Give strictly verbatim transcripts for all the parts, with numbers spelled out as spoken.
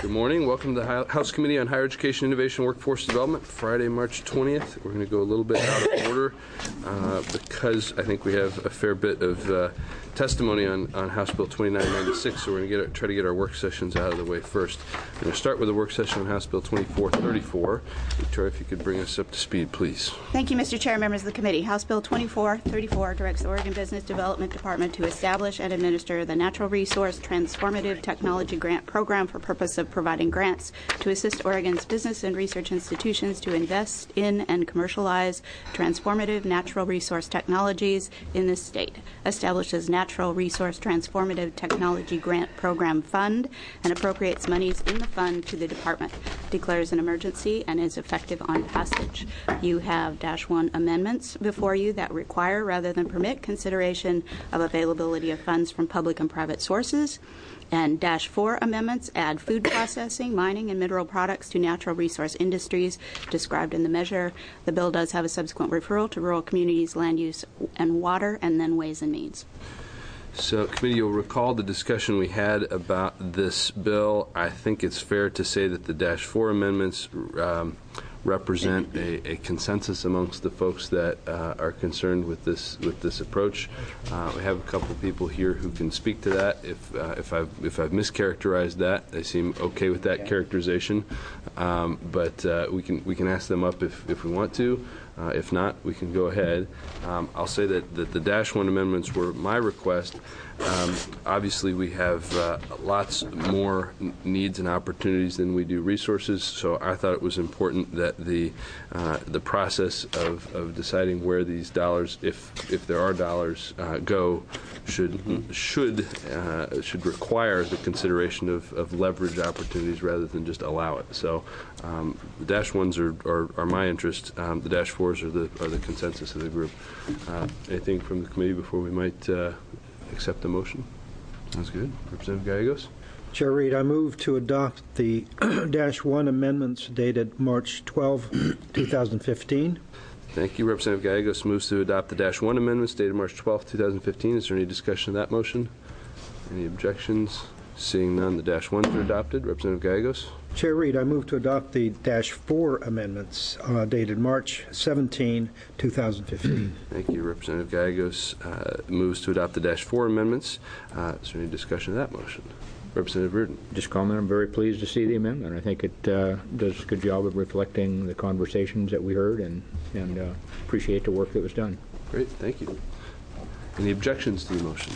Good morning. Welcome to the House Committee on Higher Education, Innovation, and Workforce Development, Friday, March twentieth. We're going to go a little bit out of order uh, because I think we have a fair bit of uh, testimony on, on House Bill twenty-nine ninety-six, so we're going to get, try to get our work sessions out of the way first. We're going to start with a work session on House Bill twenty-four thirty-four. Victoria, if you could bring us up to speed, please. Thank you, Mister Chair, members of the committee. House Bill twenty-four thirty-four directs the Oregon Business Development Department to establish and administer the Natural Resource Transformative Technology Grant Program for purpose of providing grants to assist Oregon's business and research institutions to invest in and commercialize transformative natural resource technologies in the state. Establishes Natural Resource Transformative Technology Grant Program Fund and appropriates monies in the fund to the department. Declares an emergency and is effective on passage. You have dash one amendments before you that require rather than permit consideration of availability of funds from public and private sources. And dash four amendments add food processing, mining, and mineral products to natural resource industries described in the measure. The bill does have a subsequent referral to rural communities, land use, and water, and then ways and means. So, committee, you'll recall the discussion we had about this bill. I think it's fair to say that the dash four amendments um, represent a, a consensus amongst the folks that uh, are concerned with this with this approach. Uh, we have a couple of people here who can speak to that. If uh, if I've if I've mischaracterized that, they seem okay with that characterization. Um, but uh, we can we can ask them up if if we want to. Uh, if not, we can go ahead. Um, I'll say that, that the dash one amendments were my request. Um, obviously, we have uh, lots more n- needs and opportunities than we do resources, so I thought it was important that the uh, the process of, of deciding where these dollars, if if there are dollars, uh, go, should mm-hmm. should uh, should require the consideration of, of leverage opportunities rather than just allow it. So um, the dash ones are, are, are my interest. Um, the dash fours are the are the consensus of the group. Uh, anything from the committee before we might uh, accept the motion? Sounds good. Representative Gallegos. Chair Reed, I move to adopt the dash one amendments dated March twelfth, twenty fifteen. Thank you. Representative Gallegos moves to adopt the dash one amendments dated March twelfth, twenty fifteen. Is there any discussion of that motion? Any objections? Seeing none, the dash ones are adopted. Representative Gallegos. Chair Reed, I move to adopt the dash four amendments uh, dated March seventeenth, twenty fifteen. Thank you. Representative Gallegos uh, moves to adopt the dash four amendments. Uh, is there any discussion of that motion? Representative Reardon. Just comment, I'm very pleased to see the amendment. I think it uh, does a good job of reflecting the conversations that we heard, and, and uh, appreciate the work that was done. Great. Thank you. Any objections to the motion?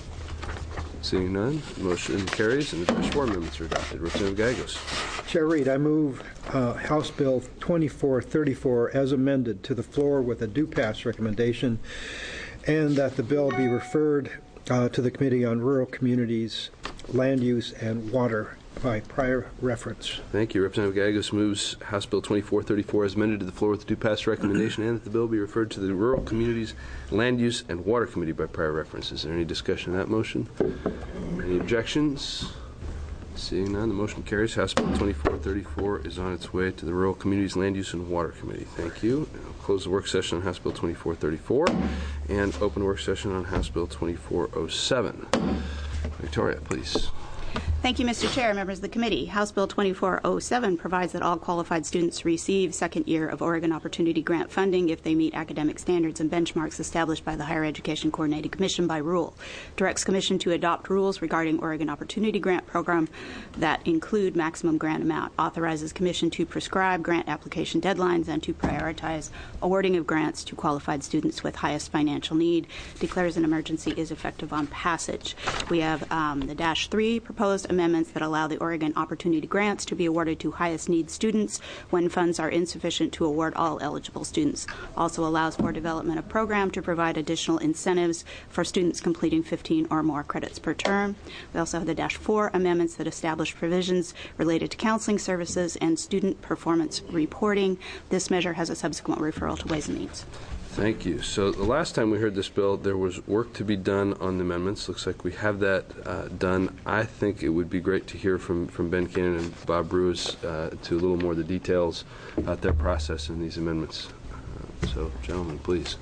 Seeing none, motion carries and the dash four amendments are adopted. Representative Gallegos. Chair Reed, I move uh, House Bill twenty-four thirty-four as amended to the floor with a do pass recommendation, and that the bill be referred uh, to the Committee on Rural Communities, Land Use, and Water by prior reference. Thank you. Representative Gallegos moves House Bill twenty-four thirty-four as amended to the floor with a do pass recommendation, and that the bill be referred to the Rural Communities, Land Use, and Water Committee by prior reference. Is there any discussion on that motion? Any objections? Seeing none, the motion carries. House Bill twenty-four thirty-four is on its way to the Rural Communities, Land Use, and Water Committee. Thank you. I'll close the work session on House Bill twenty-four thirty-four and open work session on House Bill twenty-four oh seven. Victoria, please. Thank you, Mister Chair, members of the committee. House Bill twenty-four oh seven provides that all qualified students receive second year of Oregon Opportunity Grant funding if they meet academic standards and benchmarks established by the Higher Education Coordinating Commission by rule. Directs Commission to adopt rules regarding Oregon Opportunity Grant Program that include maximum grant amount. Authorizes Commission to prescribe grant application deadlines and to prioritize awarding of grants to qualified students with highest financial need. Declares an emergency, is effective on passage. We have um, the dash three proposed amendments that allow the Oregon Opportunity Grants to be awarded to highest need students when funds are insufficient to award all eligible students. Also allows for development of program to provide additional incentives for students completing fifteen or more credits per term. We also have the dash four amendments that establish provisions related to counseling services and student performance reporting. This measure has a subsequent referral to Ways and Means. Thank you. So the last time we heard this bill, there was work to be done on the amendments. Looks like we have that uh, done. I think it would be great to hear from, from Ben Cannon and Bob Bruce uh, to a little more of the details about their process in these amendments. Uh, so, gentlemen, please.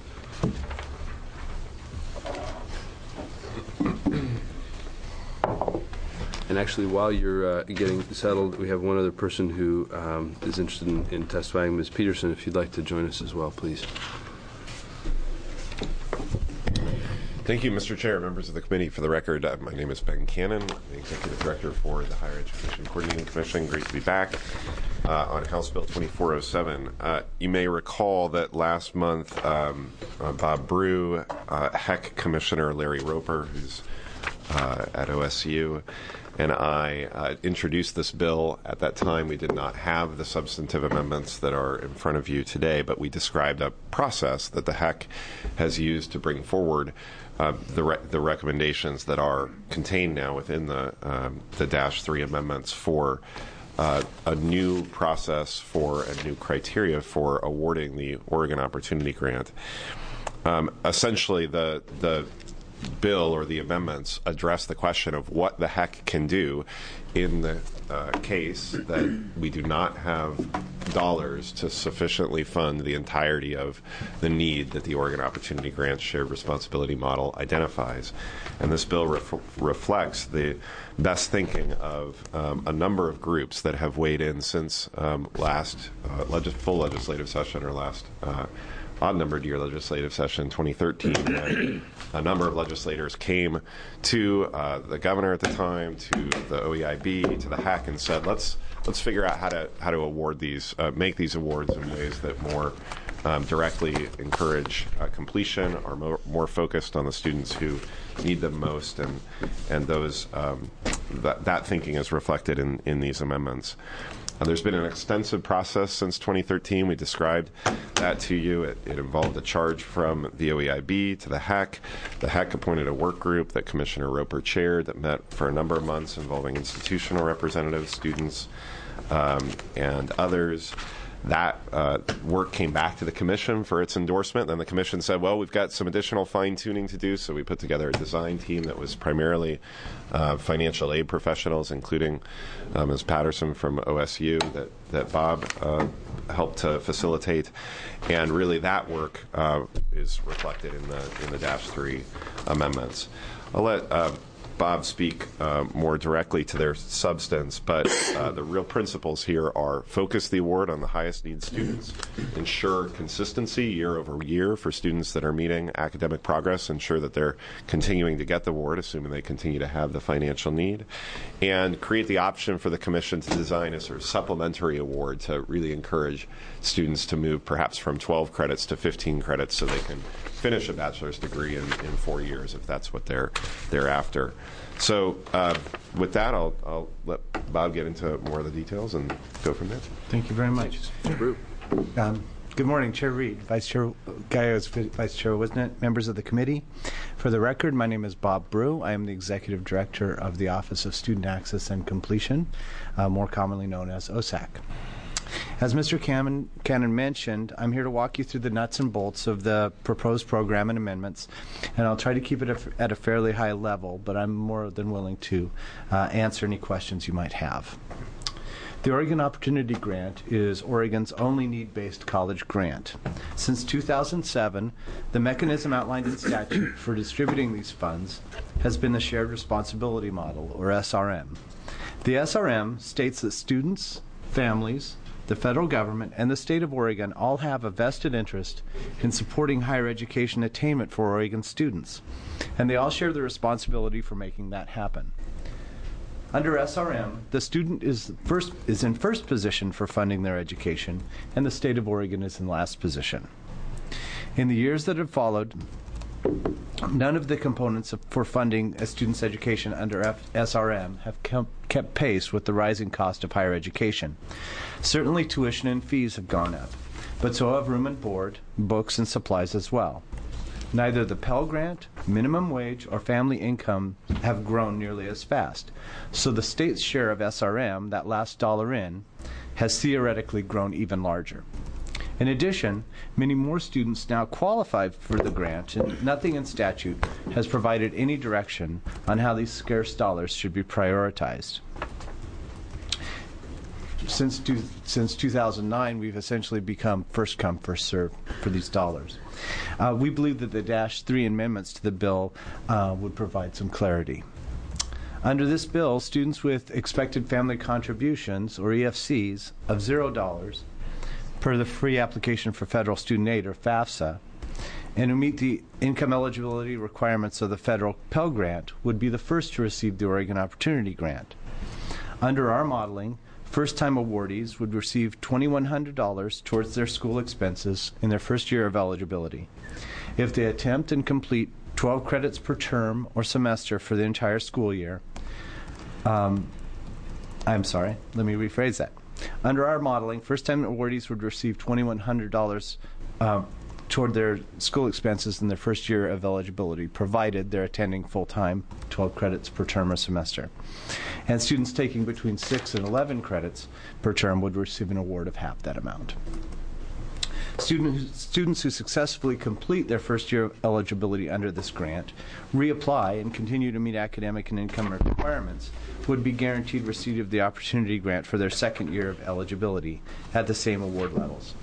And actually, while you're uh, getting settled, we have one other person who um, is interested in, in testifying. Miz Peterson, if you'd like to join us as well, please. Thank you, Mister Chair, members of the committee. For the record, uh, my name is Ben Cannon, the Executive Director for the Higher Education Coordinating Commission. Great to be back uh, on House Bill twenty-four oh seven. Uh, you may recall that last month, um, uh, Bob Brew, uh, H E C Commissioner Larry Roper, who's uh, at O S U, and I uh, introduced this bill. At that time, we did not have the substantive amendments that are in front of you today, but we described a process that the H E C has used to bring forward uh, the, re- the recommendations that are contained now within the, um, the Dash three amendments for uh, a new process for a new criteria for awarding the Oregon Opportunity Grant. Um, essentially, the the bill or the amendments address the question of what the H E C can do in the uh, case that we do not have dollars to sufficiently fund the entirety of the need that the Oregon Opportunity Grant shared responsibility model identifies. And this bill ref- reflects the best thinking of um, a number of groups that have weighed in since um, last uh, legis- full legislative session or last uh, odd-numbered year legislative session, twenty thirteen, when a number of legislators came to uh, the governor at the time, to the O E I B, to the H E C, and said, let's let's figure out how to how to award these, uh, make these awards in ways that more um, directly encourage uh, completion, are more, more focused on the students who need them most, and and those um, that that thinking is reflected in in these amendments. Uh, there's been an extensive process since twenty thirteen. We described that to you. It, it involved a charge from the O E I B to the H E C. The H E C appointed a work group that Commissioner Roper chaired that met for a number of months, involving institutional representatives, students, um, and others. That uh, work came back to the commission for its endorsement. Then the commission said, well, we've got some additional fine-tuning to do, so we put together a design team that was primarily uh, financial aid professionals, including um, Miz Patterson from O S U that, that Bob uh, helped to facilitate. And really that work uh, is reflected in the in the Dash three amendments. I'll let uh, Bob speak uh, more directly to their substance, but uh, the real principles here are focus the award on the highest need students, ensure consistency year over year for students that are meeting academic progress, ensure that they're continuing to get the award, assuming they continue to have the financial need, and create the option for the commission to design a sort of supplementary award to really encourage students to move perhaps from twelve credits to fifteen credits so they can finish a bachelor's degree in, in four years if that's what they're they're after. So uh, with that, I'll, I'll let Bob get into more of the details and go from there. Thank you very much. Um, good morning, Chair Reed, Vice Chair Gaius, Vice Chair Wisnet, members of the committee. For the record, my name is Bob Brew. I am the Executive Director of the Office of Student Access and Completion, uh, more commonly known as O S A C. As Mister Cannon, Cannon mentioned, I'm here to walk you through the nuts and bolts of the proposed program and amendments, and I'll try to keep it at a fairly high level, but I'm more than willing to uh, answer any questions you might have. The Oregon Opportunity Grant is Oregon's only need-based college grant. Since two thousand seven, the mechanism outlined in statute for distributing these funds has been the Shared Responsibility Model, or S R M. The S R M states that students, families, the federal government, and the state of Oregon all have a vested interest in supporting higher education attainment for Oregon students, and they all share the responsibility for making that happen. Under S R M, the student is first is in first position for funding their education, and the state of Oregon is in last position. In the years that have followed, none of the components of, for funding a student's education under F- S R M have com- kept pace with the rising cost of higher education. Certainly tuition and fees have gone up, but so have room and board, books, and supplies as well. Neither the Pell Grant, minimum wage, or family income have grown nearly as fast, so the state's share of S R M, that last dollar in, has theoretically grown even larger. In addition, many more students now qualify for the grant, and nothing in statute has provided any direction on how these scarce dollars should be prioritized. Since, two, since two thousand nine, we've essentially become first come, first served for these dollars. Uh, we believe that the Dash three amendments to the bill uh, would provide some clarity. Under this bill, students with expected family contributions, or E F Cs, of zero dollars per the free application for federal student aid, or FAFSA, and who meet the income eligibility requirements of the federal Pell Grant would be the first to receive the Oregon Opportunity Grant. Under our modeling, first-time awardees would receive two thousand one hundred dollars towards their school expenses in their first year of eligibility. If they attempt and complete twelve credits per term or semester for the entire school year, um, I'm sorry, let me rephrase that. Under our modeling, first-time awardees would receive two thousand one hundred dollars uh, toward their school expenses in their first year of eligibility, provided they're attending full-time, twelve credits per term or semester. And students taking between six and eleven credits per term would receive an award of half that amount. Student who, students who successfully complete their first year of eligibility under this grant, reapply, and continue to meet academic and income requirements would be guaranteed receipt of the Opportunity Grant for their second year of eligibility at the same award levels.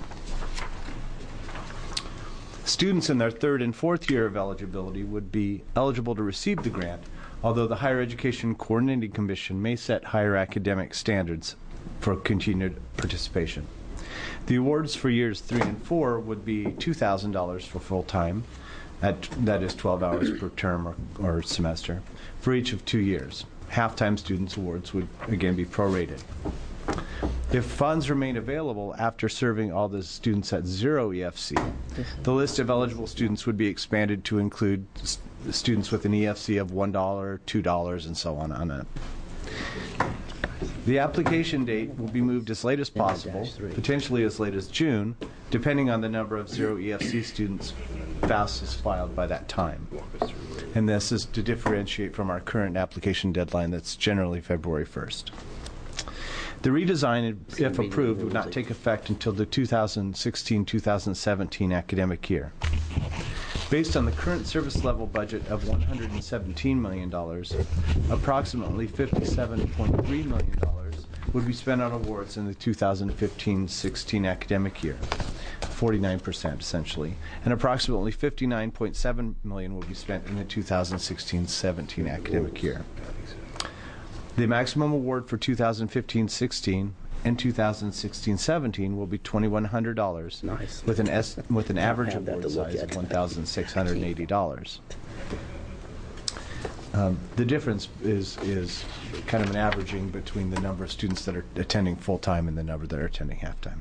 Students in their third and fourth year of eligibility would be eligible to receive the grant, although the Higher Education Coordinating Commission may set higher academic standards for continued participation. The awards for years three and four would be two thousand dollars for full-time, at, that is twelve hours per term or, or semester, for each of two years. Half-time students' awards would again be prorated. If funds remain available after serving all the students at zero E F C, the list of eligible students would be expanded to include st students with an E F C of one dollar, two dollars, and so on on it. The application date will be moved as late as possible, potentially as late as June, depending on the number of zero E F C students FAFSAs filed by that time. And this is to differentiate from our current application deadline that's generally February first. The redesign, if approved, would not take effect until the two thousand sixteen two thousand seventeen academic year. Based on the current service level budget of one hundred seventeen million dollars, approximately fifty-seven point three million dollars would be spent on awards in the two thousand fifteen sixteen academic year, forty-nine percent essentially, and approximately fifty-nine point seven million dollars will be spent in the two thousand sixteen seventeen academic year. The maximum award for two thousand fifteen sixteen and two thousand sixteen seventeen will be two thousand one hundred dollars, nice. with an es with an average award size of one thousand six hundred eighty dollars. Um, the difference is is kind of an averaging between the number of students that are attending full time and the number that are attending half time.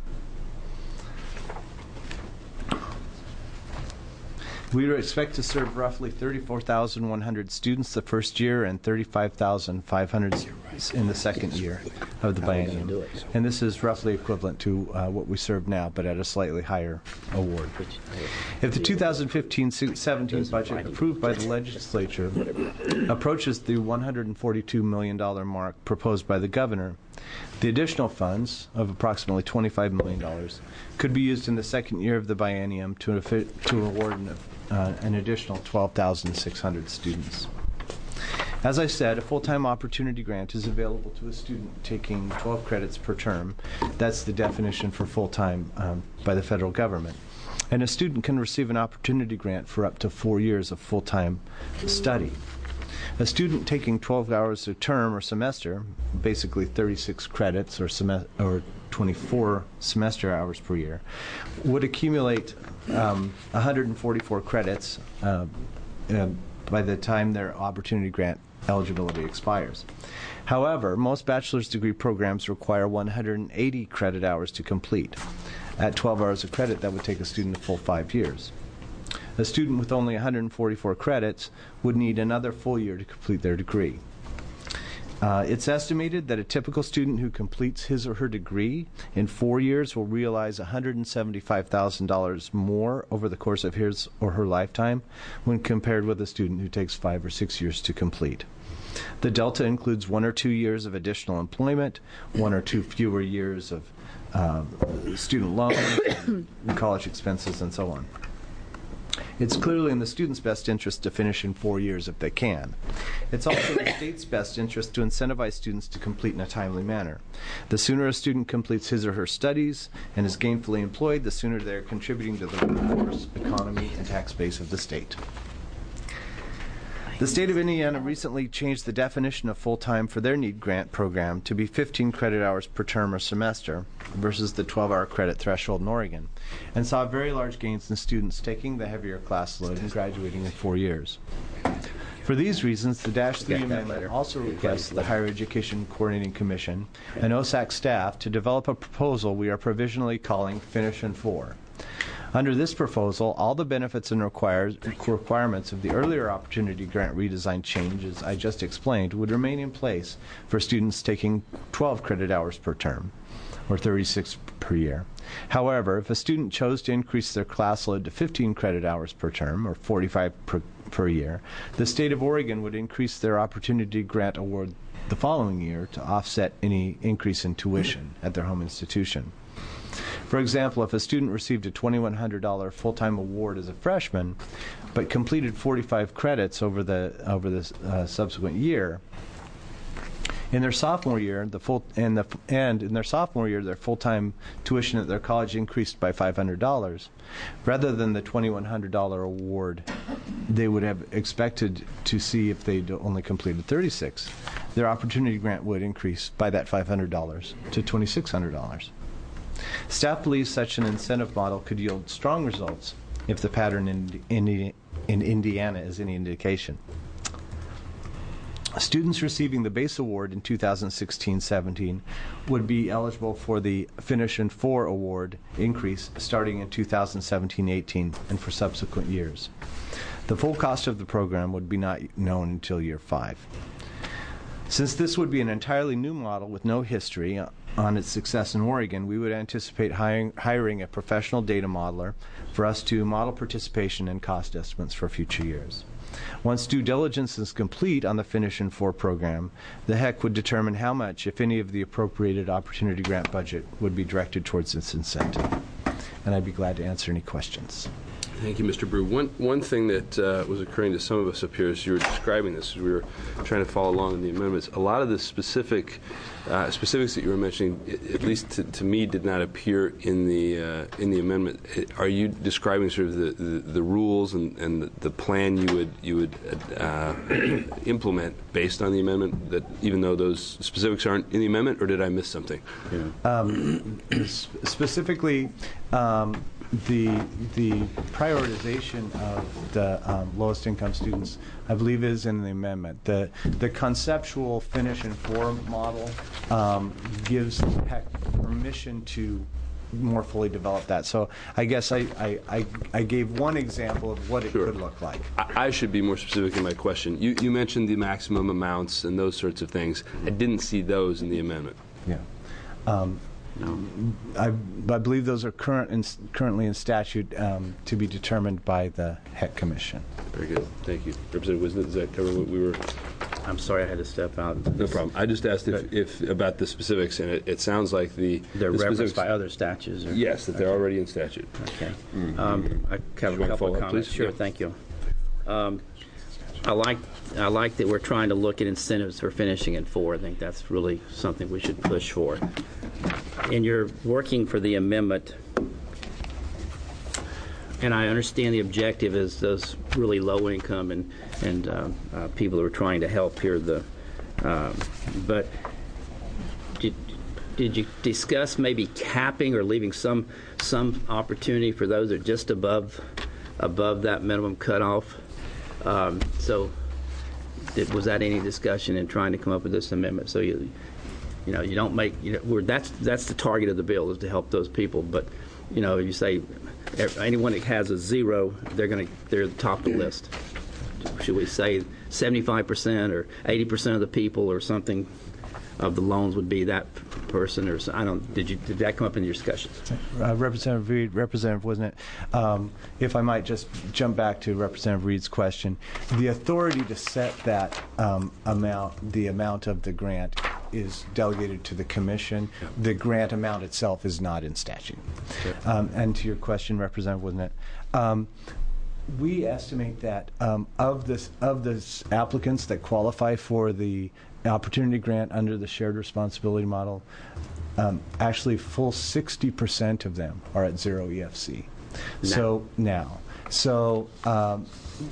We expect to serve roughly thirty-four thousand one hundred students the first year and thirty-five thousand five hundred in the second year of the biennium. And this is roughly equivalent to uh, what we serve now, but at a slightly higher award. If the two thousand fifteen seventeen budget approved by the legislature approaches the one hundred forty-two million dollars mark proposed by the governor, the additional funds of approximately twenty-five million dollars could be used in the second year of the biennium to, to award an, uh, an additional twelve thousand six hundred students. As I said, a full-time opportunity grant is available to a student taking twelve credits per term. That's the definition for full-time um, by the federal government. And a student can receive an opportunity grant for up to four years of full-time study. A student taking twelve hours a term or semester, basically thirty-six credits or, or twenty-four semester hours per year, would accumulate um, one hundred forty-four credits uh, uh, by the time their opportunity grant eligibility expires. However, most bachelor's degree programs require one hundred eighty credit hours to complete. At twelve hours of credit, that would take a student a full five years. A student with only one hundred forty-four credits would need another full year to complete their degree. Uh, it's estimated that a typical student who completes his or her degree in four years will realize one hundred seventy-five thousand dollars more over the course of his or her lifetime when compared with a student who takes five or six years to complete. The delta includes one or two years of additional employment, one or two fewer years of uh, student loans, college expenses, and so on. It's clearly in the student's best interest to finish in four years if they can. It's also in the state's best interest to incentivize students to complete in a timely manner. The sooner a student completes his or her studies and is gainfully employed, the sooner they're contributing to the workforce, economy, and tax base of the state. The state of Indiana recently changed the definition of full-time for their NEED grant program to be fifteen credit hours per term or semester versus the twelve hour credit threshold in Oregon, and saw very large gains in students taking the heavier class load and graduating in four years. For these reasons, the Dash three Amendment also requests the Higher Education Coordinating Commission and O S A C staff to develop a proposal we are provisionally calling Finish in Four. Under this proposal, all the benefits and requires, requirements of the earlier Opportunity Grant redesign changes I just explained would remain in place for students taking twelve credit hours per term, or thirty-six per year. However, if a student chose to increase their class load to fifteen credit hours per term, or forty-five per, per year, the state of Oregon would increase their Opportunity Grant award the following year to offset any increase in tuition at their home institution. For example, if a student received a twenty-one hundred dollars full-time award as a freshman, but completed forty-five credits over the over the uh, subsequent year, in their sophomore year, the full and the and in their sophomore year, their full-time tuition at their college increased by five hundred dollars, rather than the twenty-one hundred dollars award they would have expected to see if they'd only completed thirty-six. Their Opportunity Grant would increase by that five hundred dollars to twenty-six hundred dollars. Staff believes such an incentive model could yield strong results if the pattern in, in, in Indiana is any indication. Students receiving the base award in two thousand sixteen seventeen would be eligible for the Finish in Four award increase starting in two thousand seventeen eighteen and for subsequent years. The full cost of the program would be not known until year five. Since this would be an entirely new model with no history on its success in Oregon, we would anticipate hiring, hiring a professional data modeler for us to model participation and cost estimates for future years. Once due diligence is complete on the Finish in Four program, the H E C would determine how much, if any, of the appropriated Opportunity Grant budget would be directed towards this incentive. And I'd be glad to answer any questions. Thank you, Mister Brew. One one thing that uh, was occurring to some of us up here as you were describing this, as we were trying to follow along in the amendments, a lot of the specific uh, specifics that you were mentioning, at least to, to me, did not appear in the uh, in the amendment. Are you describing sort of the, the, the rules and, and the, the plan you would you would uh, implement based on the amendment? That even though those specifics aren't in the amendment, or did I miss something? Yeah. Um, specifically. Um, The the prioritization of the um, lowest income students, I believe, is in the amendment. The the conceptual Finish in Four model um, gives H E C permission to more fully develop that. So I guess I, I, I, I gave one example of what it Sure. could look like. I, I should be more specific in my question. You, you mentioned the maximum amounts and those sorts of things. I didn't see those in the amendment. Yeah. Um, I, I believe those are current in, currently in statute um, to be determined by the H E C Commission. Very good. Thank you. Representative Wisnet, does that cover what we were? I'm sorry I had to step out. No problem. I just asked if, if about the specifics, and it, it sounds like the They're the referenced specifics- by other statutes. Or? Yes, that they're Okay. already in statute. Okay. Um, I have you a want to couple follow of up, comments. please? Sure, Yeah. thank you. Um, I like I like that we're trying to look at incentives for finishing in four. I think that's really something we should push for. And you're working for the amendment, and I understand the objective is those really low income and and uh, uh, people who are trying to help here. The um, but did did you discuss maybe capping or leaving some some opportunity for those that are just above above that minimum cutoff? Um, so, did, was that any discussion in trying to come up with this amendment? So you, you know, you don't make. You know, we're, that's that's the target of the bill is to help those people. But, you know, you say anyone that has a zero, they're going to they're at the top of the list. Should we say seventy-five percent or eighty percent of the people or something of the loans would be that person? Or I don't. Did you did that come up in your discussions? Uh, Representative Reed, Representative, wasn't it? Um, if I might just jump back to Representative Reed's question, the authority to set that um, amount, the amount of the grant, is delegated to the commission. The grant amount itself is not in statute. Um, and to your question, Representative, wasn't it? Um, we estimate that um, of this of the applicants that qualify for the Opportunity Grant under the shared responsibility model, um, actually full sixty percent of them are at zero E F C. Now. So now, so um,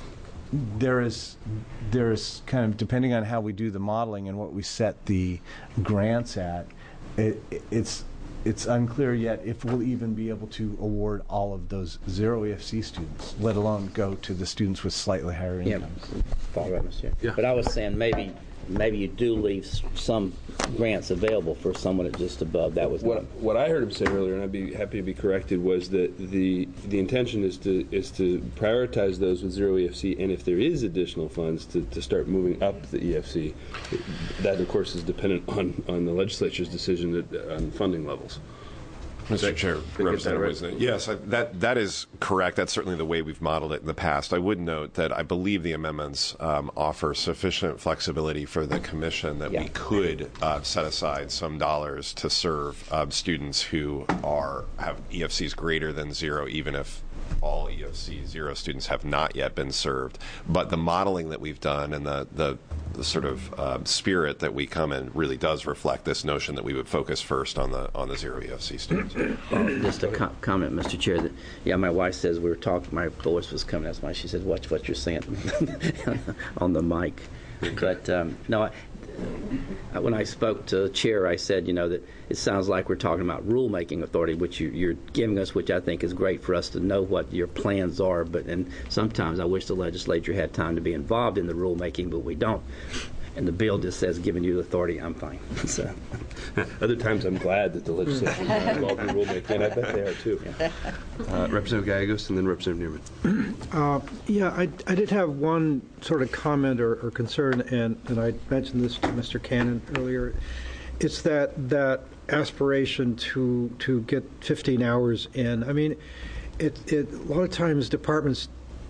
there is there is kind of, depending on how we do the modeling and what we set the grants at, it, it's it's unclear yet if we'll even be able to award all of those zero E F C students, let alone go to the students with slightly higher Yeah, incomes. follow right, Mister Chair. Yeah. But I was saying maybe maybe you do leave s- some grants available for someone at just above. That was What, what I heard him say earlier, and I'd be happy to be corrected, was that the the intention is to is to prioritize those with zero E F C, and if there is additional funds, to, to start moving up the E F C. That, of course, is dependent on, on the legislature's decision that, on funding levels. Mister Did I- Chair, did I get that Representative right? Wisnick. Yes, I, that that is correct. That's certainly the way we've modeled it in the past. I would note that I believe the amendments um, offer sufficient flexibility for the Commission that Yeah. we could uh, set aside some dollars to serve um, students who are have E F Cs greater than zero, even if all E F C zero students have not yet been served. But the modeling that we've done and the, the, the sort of um, spirit that we come in really does reflect this notion that we would focus first on the on the zero E F C students. Uh, just a co- comment, Mister Chair. That yeah, my wife says we were talking. My voice was coming. That's why she said, "Watch what you're saying" on the mic. But um, no, I, when I spoke to the chair, I said, you know, that it sounds like we're talking about rulemaking authority, which you, you're giving us, which I think is great for us to know what your plans are. But and sometimes I wish the legislature had time to be involved in the rulemaking, but we don't. And the bill just says, giving you the authority, I'm fine. So. Other times, I'm glad that the legislature is not involved in rulemaking, and I bet they are too. Uh, Representative Gallegos, and then Representative Newman. Uh, Yeah, I, I did have one sort of comment or, or concern, and, and I mentioned this to Mister Cannon earlier. It's that that aspiration to to get fifteen hours in. I mean, it, it a lot of times departments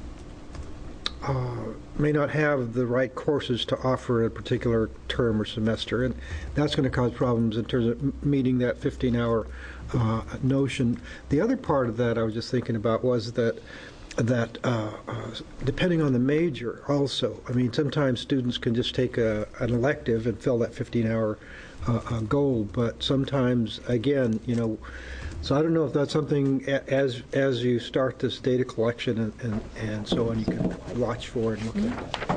uh, may not have the right courses to offer a particular term or semester, and that's going to cause problems in terms of m- meeting that fifteen-hour uh, notion. The other part of that I was just thinking about was that that uh, uh, depending on the major also, I mean, sometimes students can just take a, an elective and fill that fifteen-hour uh, uh, goal, but sometimes, again, you know, so I don't know if that's something a- as as you start this data collection and, and, and so on, you can watch for and look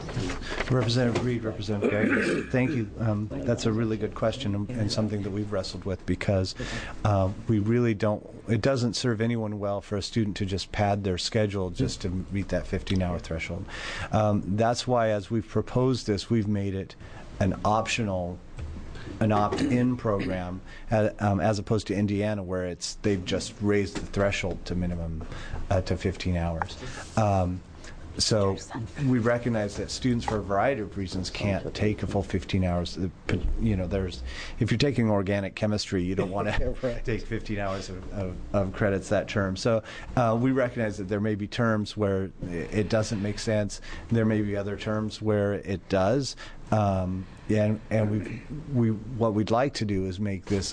at. Representative Reed, Representative Gagos, thank you. Um, that's a really good question and, and something that we've wrestled with because uh, we really don't, it doesn't serve anyone well for a student to just pad their schedule just to meet that fifteen-hour threshold. Um, that's why as we've proposed this, we've made it an optional an opt-in program uh, um, as opposed to Indiana where it's they've just raised the threshold to minimum uh, to fifteen hours. Um, so we recognize that students for a variety of reasons can't take a full fifteen hours. You know, there's if you're taking organic chemistry, you don't want to Right. take fifteen hours of, of, of credits that term. So uh, we recognize that there may be terms where it doesn't make sense. There may be other terms where it does. Um, and and we we what we'd like to do is make this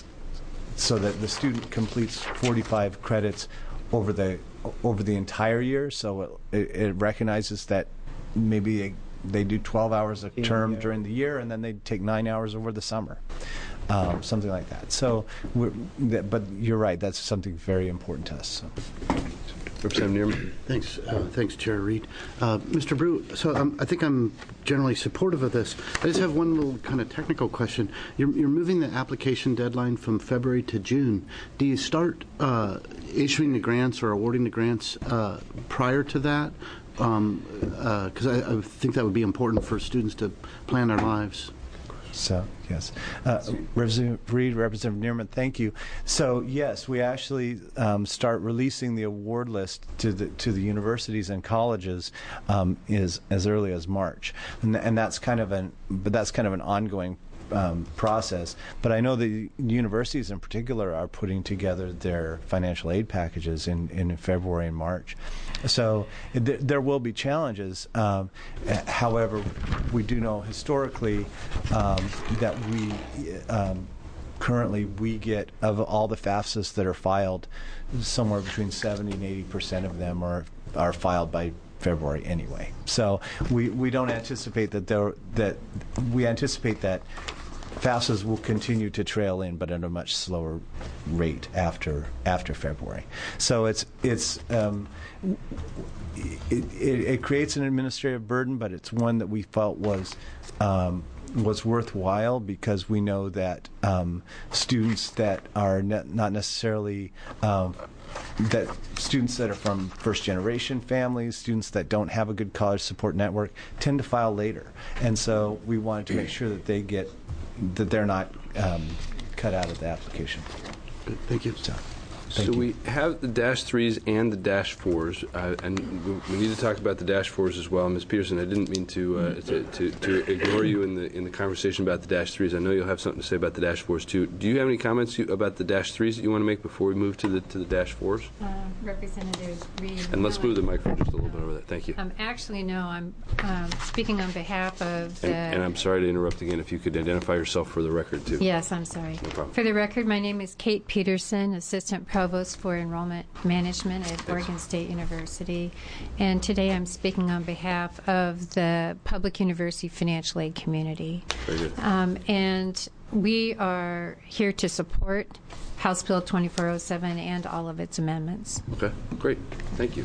so that the student completes forty-five credits over the over the entire year. So it, it recognizes that maybe they, they do twelve hours a term yeah. during the year, and then they take nine hours over the summer, um, something like that. So, we're, that, but you're right. That's something very important to us. So. Representative Newman. Thanks, uh, thanks, Chair Reed. Uh, Mister Brew, so um, I think I'm generally supportive of this. I just have one little kind of technical question. You're, you're moving the application deadline from February to June. Do you start uh, issuing the grants or awarding the grants uh, prior to that? Because um, uh, I, I think that would be important for students to plan their lives. So, yes. Uh, Representative Reed, Representative Neerman, thank you. So, yes, we actually um, start releasing the award list to the to the universities and colleges um, is as early as March, and, and that's kind of an but that's kind of an ongoing um, process. But I know the universities in particular are putting together their financial aid packages in, in February and March. So th- there will be challenges. Um, however, we do know historically um, that we um, currently we get of all the FAFSAs that are filed, somewhere between seventy and eighty percent of them are are filed by February anyway. So we, we don't anticipate that there that we anticipate that FAFSAs will continue to trail in, but at a much slower rate after after February. So it's it's um, it, it, it creates an administrative burden, but it's one that we felt was um, was worthwhile because we know that um, students that are ne- not necessarily um, that students that are from first-generation families, students that don't have a good college support network, tend to file later, and so we wanted to make sure that they get that they're not um, cut out of the application. Good. Thank you. So, So thank you. we have the dash threes and the dash fours, uh, and we, we need to talk about the dash fours as well. Miz Peterson, I didn't mean to, uh, to, to to ignore you in the in the conversation about the dash threes. I know you'll have something to say about the dash fours too. Do you have any comments you, about the dash threes that you want to make before we move to the to the dash fours? Uh, Representative Reed. And let's move the microphone just a little bit over there. Thank you. Um, actually, no. I'm um, speaking on behalf of the. And, and I'm sorry to interrupt again. If you could identify yourself for the record too. Yes, I'm sorry. No problem. For the record, my name is Kate Peterson, Assistant Provost for Enrollment Management at Oregon State University, and today I'm speaking on behalf of the Public University Financial Aid community. Very good. Um, and we are here to support House Bill twenty-four oh seven and all of its amendments. Okay, great. Thank you.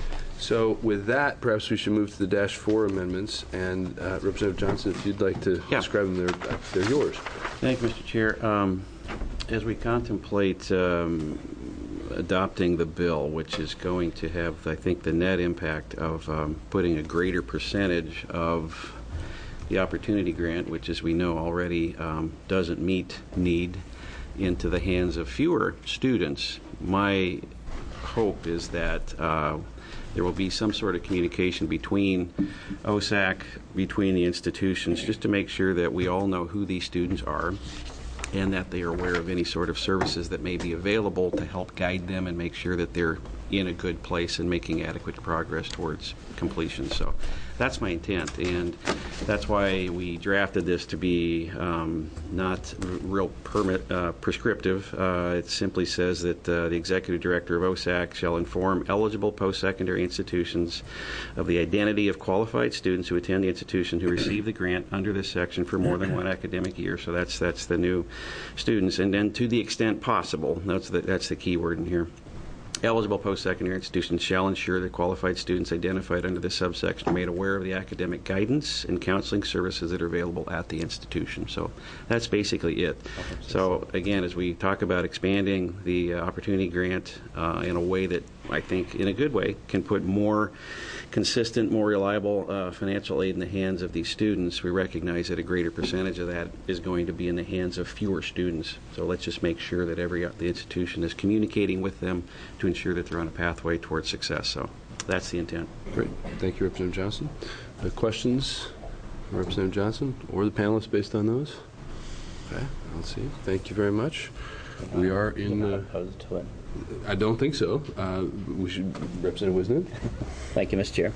So with that, perhaps we should move to the dash four amendments. And uh, Representative Johnson, if you'd like to Yeah. describe them, they're, uh, they're yours. Thank you, Mister Chair. Um, as we contemplate um, adopting the bill, which is going to have, I think, the net impact of um, putting a greater percentage of the opportunity grant, which, as we know already, um, doesn't meet need, into the hands of fewer students. My hope is that uh, there will be some sort of communication between O S A C, between the institutions, just to make sure that we all know who these students are and that they are aware of any sort of services that may be available to help guide them and make sure that they're in a good place and making adequate progress towards completion. So that's my intent, and that's why we drafted this to be um, not r- real permit uh, prescriptive. Uh, it simply says that uh, the Executive Director of O S A C shall inform eligible post-secondary institutions of the identity of qualified students who attend the institution who receive the grant under this section for more than one academic year. So that's that's the new students, and then to the extent possible, that's the, that's the key word in here. Eligible post-secondary institutions shall ensure that qualified students identified under this subsection are made aware of the academic guidance and counseling services that are available at the institution. So that's basically it. So again, as we talk about expanding the uh, opportunity grant uh, in a way that I think, in a good way, can put more consistent, more reliable uh, financial aid in the hands of these students, we recognize that a greater percentage of that is going to be in the hands of fewer students. So let's just make sure that every uh, the institution is communicating with them to ensure that they're on a pathway towards success. So that's the intent. Great. Thank you, Representative Johnson. Uh, questions, Representative Johnson, or the panelists based on those? Okay, I'll see. Thank you very much. We are in. Uh, opposed to it. I don't think so. Uh, we should, Representative Wisnet. Thank you, Mister Chair.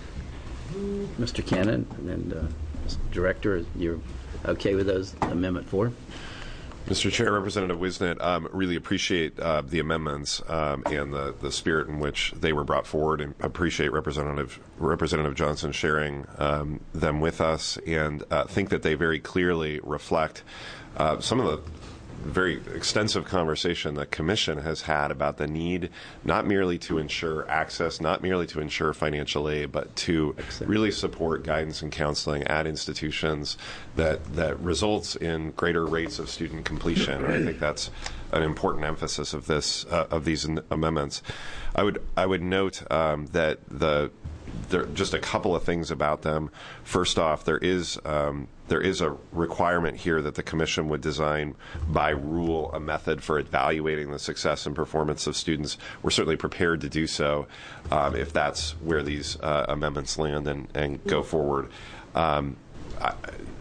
Mister Cannon and uh, Mister Director, you're okay with those Amendment four? Mister Chair, Representative Wisnet, um, really appreciate uh, the amendments um, and the, the spirit in which they were brought forward, and appreciate Representative Representative Johnson sharing um, them with us, and uh, think that they very clearly reflect uh, some of the very extensive conversation the Commission has had about the need not merely to ensure access, not merely to ensure financial aid, but to Excellent. really support guidance and counseling at institutions that, that results in greater rates of student completion. I think that's an important emphasis of this uh, of these amendments. I would I would note um, that the there just a couple of things about them. First off, there is um, there is a requirement here that the Commission would design by rule a method for evaluating the success and performance of students. We're certainly prepared to do so um, if that's where these uh, amendments land and, and go forward. Um, I,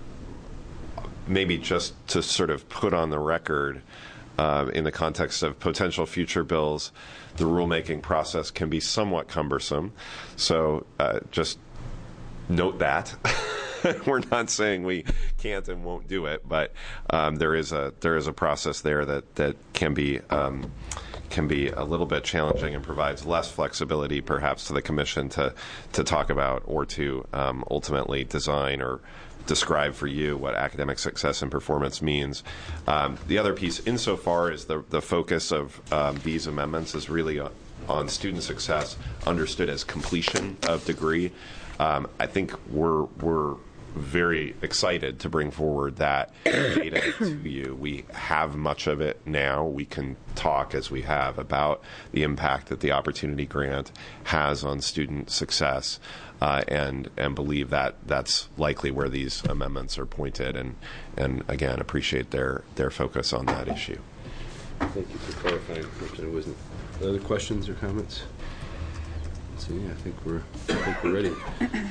maybe just to sort of put on the record, uh, in the context of potential future bills, the rulemaking process can be somewhat cumbersome. So uh, just note that. We're not saying we can't and won't do it, but um, there is a there is a process there that that can be um, can be a little bit challenging and provides less flexibility perhaps to the Commission to, to talk about or to um, ultimately design or describe for you what academic success and performance means. Um, the other piece, insofar as the, the focus of um, these amendments is really on, on student success understood as completion of degree, um, I think we're we're very excited to bring forward that data to you. We have much of it now. We can talk, as we have, about the impact that the Opportunity Grant has on student success, uh, and and believe that that's likely where these amendments are pointed, and and again appreciate their their focus on that issue. Thank you for clarifying, Representative Wisnick. Other questions or comments? Let's see, I think we're I think we're ready.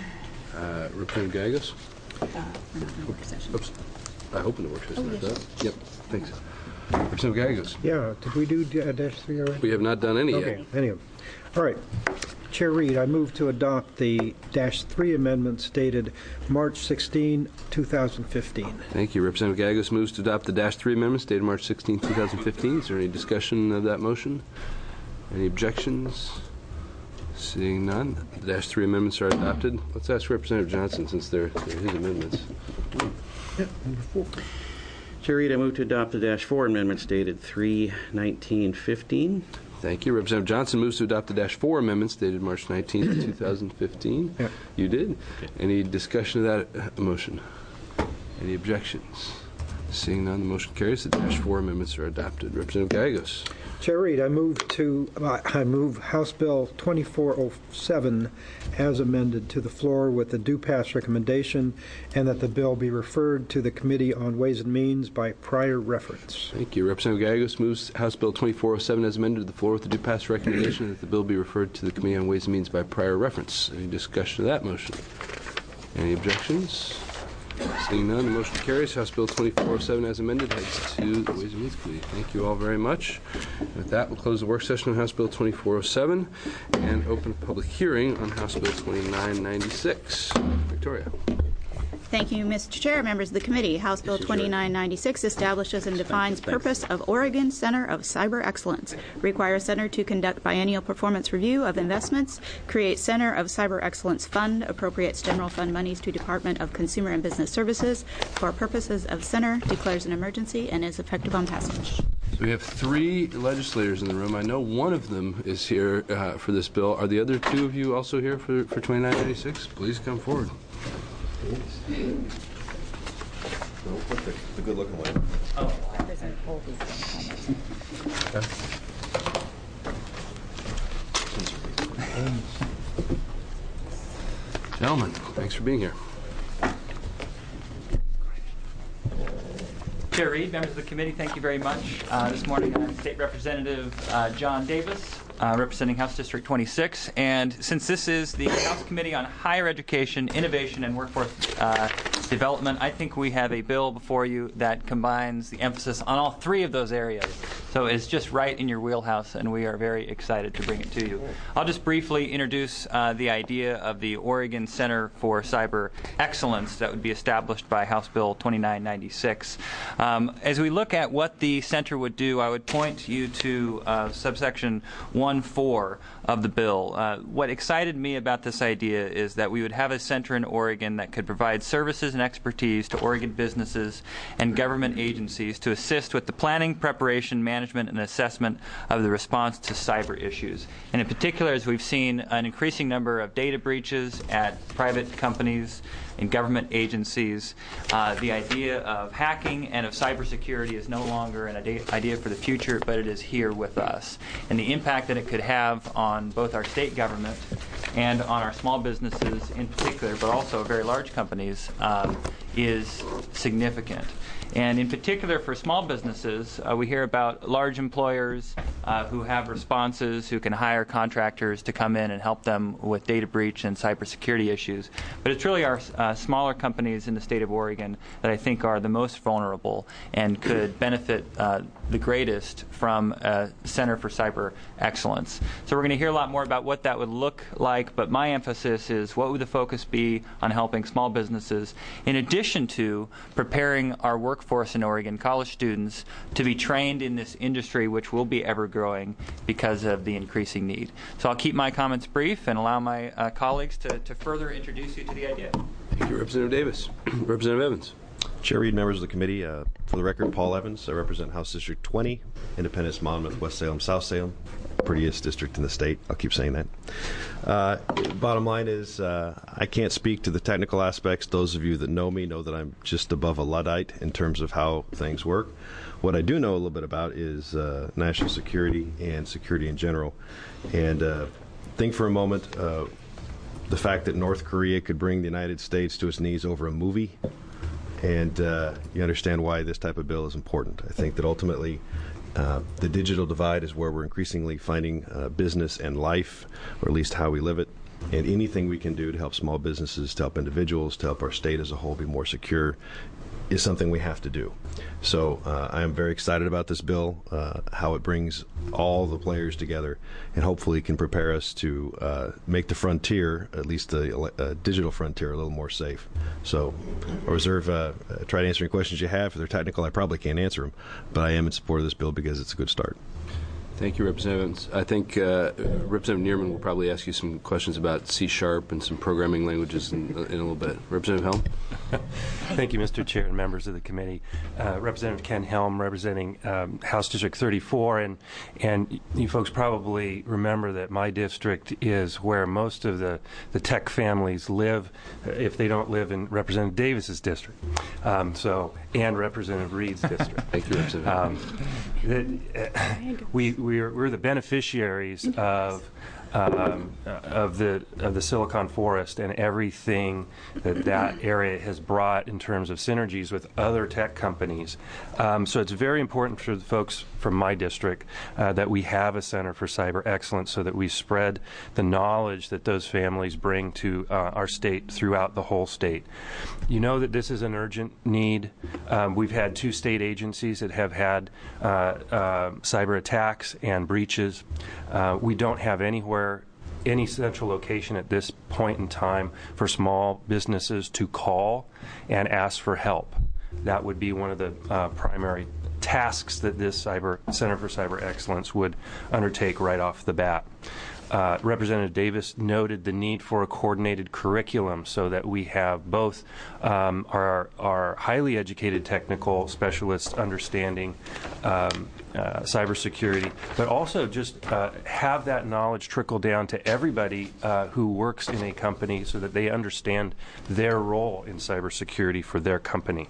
Uh, Representative Gallegos? Uh, we're not in a work session. Oops. I hope in the work session. Oh, yes. That. Yep, thanks. Representative Gallegos? Yeah, did we do D- uh, dash three already? We have not done any Okay, yet. any of them. All right. Chair Reed, I move to adopt the dash three amendments dated March sixteenth, two thousand fifteen. Thank you. Representative Gallegos moves to adopt the dash three amendments dated March sixteenth, two thousand fifteen. Is there any discussion of that motion? Any objections? Seeing none, the dash three amendments are adopted. Let's ask Representative Johnson, since they're, they're his amendments. Yeah, number four. Chair Reed, I move to adopt the dash four amendments dated three nineteen fifteen. Thank you. Representative Johnson moves to adopt the dash four amendments dated March nineteenth, two thousand fifteen. Yeah. You did. Any discussion of that uh, motion? Any objections? Seeing none, the motion carries. The dash four amendments are adopted. Representative Gallegos. Chair Reed, I move to uh, I move House Bill twenty-four oh seven as amended to the floor with a due pass recommendation, and that the bill be referred to the Committee on Ways and Means by prior reference. Thank you. Representative Gallegos moves House Bill twenty-four oh seven as amended to the floor with the due pass recommendation that the bill be referred to the Committee on Ways and Means by prior reference. Any discussion of that motion? Any objections? Seeing none, the motion carries. House Bill twenty-four oh seven as amended heads to the Ways and Means Committee. Thank you all very much. With that, we'll close the work session on House Bill twenty-four oh seven and open a public hearing on House Bill twenty-nine ninety-six. Victoria. Thank you, Mister Chair, members of the committee. House Bill twenty-nine ninety-six establishes and defines purpose of Oregon Center of Cyber Excellence, requires Center to conduct biennial performance review of investments, create Center of Cyber Excellence Fund, appropriates general fund monies to Department of Consumer and Business Services for purposes of Center, declares an emergency, and is effective on passage. So we have three legislators in the room. I know one of them is here uh, for this bill. Are the other two of you also here for, for twenty-nine ninety-six? Please come forward. The, the good-looking one. Oh, Representative Holt is going to Okay. Gentlemen, thanks for being here. Chair Reed, members of the committee, thank you very much. Uh, this morning I'm State Representative uh, John Davis, uh, representing House District twenty-six. And since this is the House Committee on Higher Education, Innovation, and Workforce uh, Development, I think we have a bill before you that combines the emphasis on all three of those areas. So it's just right in your wheelhouse, and we are very excited to bring it to you. I'll just briefly introduce uh, the idea of the Oregon Center for Cyber Excellence that would be established by House Bill twenty-nine ninety-six. Um, as we look at what the center would do, I would point you to uh, subsection one four of the bill. Uh, what excited me about this idea is that we would have a center in Oregon that could provide services and expertise to Oregon businesses and government agencies to assist with the planning, preparation, management, and assessment of the response to cyber issues. And in particular, as we've seen an increasing number of data breaches at private companies and government agencies, uh, the idea of hacking and of cybersecurity is no longer an idea for the future, but it is here with us. And the impact that it could have on both our state government and on our small businesses in particular, but also very large companies, um, is significant. And in particular for small businesses, uh, we hear about large employers uh, who have responses, who can hire contractors to come in and help them with data breach and cybersecurity issues. But it's really our uh, smaller companies in the state of Oregon that I think are the most vulnerable and could benefit uh, the greatest from a Center for Cyber Excellence. So we're going to hear a lot more about what that would look like, but my emphasis is what would the focus be on helping small businesses in addition to preparing our work workforce in Oregon, college students, to be trained in this industry, which will be ever growing because of the increasing need. So I'll keep my comments brief and allow my uh, colleagues to, to further introduce you to the idea. Thank you, Representative Davis. Representative Evans. Chair Reed, members of the committee, uh, for the record, Paul Evans. I represent House District twenty, Independence, Monmouth, West Salem, South Salem, prettiest district in the state. I'll keep saying that. Uh, bottom line is, uh, I can't speak to the technical aspects. Those of you that know me know that I'm just above a Luddite in terms of how things work. What I do know a little bit about is uh, national security and security in general. And uh, think for a moment, uh, the fact that North Korea could bring the United States to its knees over a movie. And uh, you understand why this type of bill is important. I think that ultimately uh, the digital divide is where we're increasingly finding uh, business and life, or at least how we live it. And anything we can do to help small businesses, to help individuals, to help our state as a whole be more secure is something we have to do. So uh, I am very excited about this bill, uh, how it brings all the players together, and hopefully can prepare us to uh, make the frontier, at least the uh, digital frontier, a little more safe. So I reserve, uh, try to answer any questions you have. If they're technical, I probably can't answer them, but I am in support of this bill because it's a good start. Thank you, Representative Evans. I think uh, Representative Neerman will probably ask you some questions about C Sharp and some programming languages in, in a little bit. Representative Helm? Thank you, Mister Chair and members of the committee. Uh, Representative Ken Helm, representing um, House District thirty-four, and and you folks probably remember that my district is where most of the, the tech families live, if they don't live in Representative Davis's district. Um, so, and Representative Reed's district. Thank you, Representative. Um, that, uh, we we're, we're the beneficiaries of um, of the of the Silicon Forest and everything that that area has brought in terms of synergies with other tech companies. Um, so it's very important for the folks from my district uh, that we have a Center for Cyber Excellence, so that we spread the knowledge that those families bring to uh, our state throughout the whole state. You know that this is an urgent need. Um, we've had two state agencies that have had uh, uh, cyber attacks and breaches. Uh, we don't have anywhere any central location at this point in time for small businesses to call and ask for help. That would be one of the uh, primary tasks that this cyber Center for Cyber Excellence would undertake right off the bat. Uh, Representative Davis noted the need for a coordinated curriculum so that we have both um, our, our highly educated technical specialists understanding um, uh, cybersecurity, but also just uh, have that knowledge trickle down to everybody uh, who works in a company so that they understand their role in cybersecurity for their company.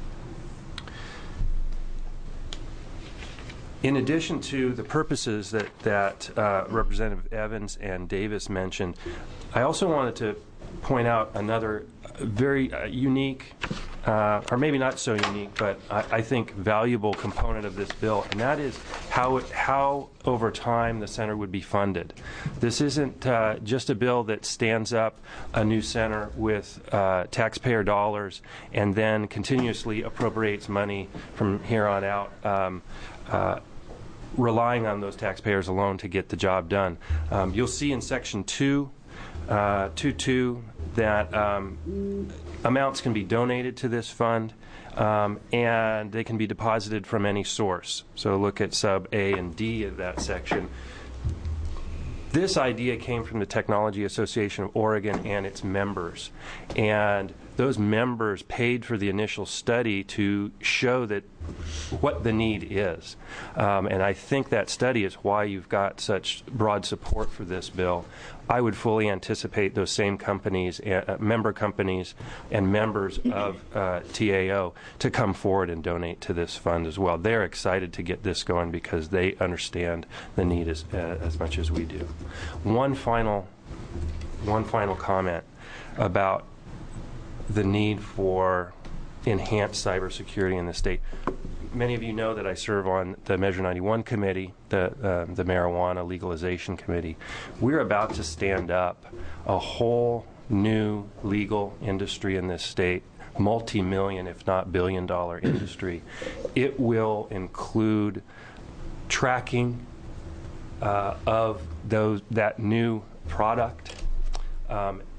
In addition to the purposes that, that uh, Representative Evans and Davis mentioned, I also wanted to point out another very uh, unique, uh, or maybe not so unique, but I, I think valuable component of this bill, and that is how, it, how over time the center would be funded. This isn't uh, just a bill that stands up a new center with uh, taxpayer dollars and then continuously appropriates money from here on out. Um, Uh, relying on those taxpayers alone to get the job done. Um, you'll see in Section two, uh, two two, that um, amounts can be donated to this fund, um, and they can be deposited from any source. So look at sub A and D of that section. This idea came from the Technology Association of Oregon and its members, and those members paid for the initial study to show that what the need is. Um, and I think that study is why you've got such broad support for this bill. I would fully anticipate those same companies, uh, member companies, and members of uh, T A O to come forward and donate to this fund as well. They're excited to get this going because they understand the need as, uh, as much as we do. One final, one final comment about the need for enhanced cybersecurity in the state. Many of you know that I serve on the Measure ninety-one committee, the, uh, the marijuana legalization committee. We're about to stand up a whole new legal industry in this state, multi-million, if not billion-dollar industry. It will include tracking uh, of those that new product. Um,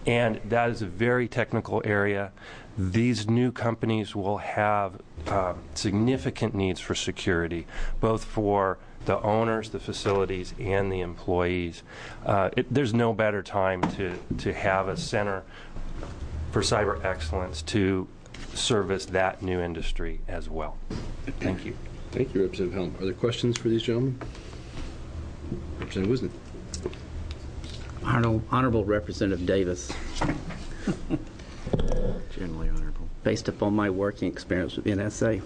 and that is a very technical area. These new companies will have uh, significant needs for security, both for the owners, the facilities, and the employees. Uh, it, there's no better time to, to have a center for cyber excellence to service that new industry as well. Thank you. Thank you, Representative Helm. Are there questions for these gentlemen? Representative Wisnett. Honorable, Honorable Representative Davis. Generally honorable. Based upon my working experience with N S A,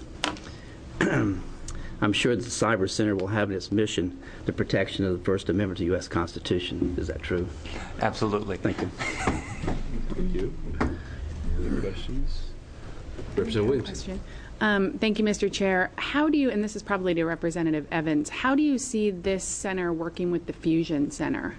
I'm sure that the Cyber Center will have in its mission the protection of the First Amendment to the U S Constitution. Is that true? Absolutely. Thank you. Thank you. Any other questions? Representative Williams. Question. Um, thank you, Mister Chair. How do you, and this is probably to Representative Evans, how do you see this center working with the Fusion Center?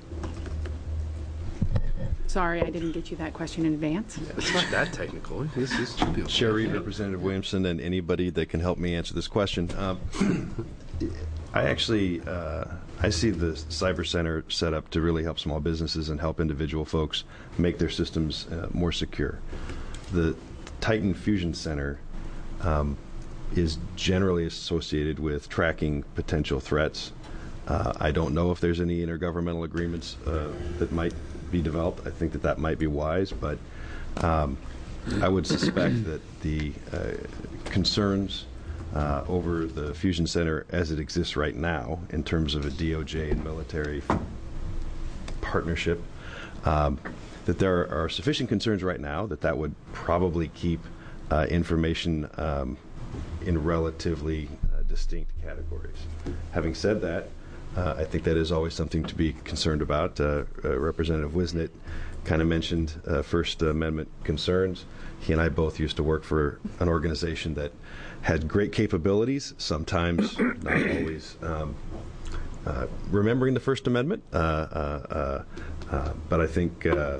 Sorry, I didn't get you that question in advance. Yeah, it's not that technical. This is Chair Reed, Representative Williamson, and anybody that can help me answer this question. Um, I actually, uh, I see the Cyber Center set up to really help small businesses and help individual folks make their systems uh, more secure. The Titan Fusion Center um, is generally associated with tracking potential threats. Uh, I don't know if there's any intergovernmental agreements uh, that might be developed. I think that that might be wise, but um, I would suspect that the uh, concerns uh, over the Fusion Center as it exists right now in terms of a D O J and military partnership, um, that there are sufficient concerns right now that that would probably keep uh, information um, in relatively uh, distinct categories. Having said that, Uh, I think that is always something to be concerned about. Uh, uh, Representative Wisnett kind of mentioned uh, First Amendment concerns. He and I both used to work for an organization that had great capabilities, sometimes not always um, uh, remembering the First Amendment. Uh, uh, uh, uh, but I think uh,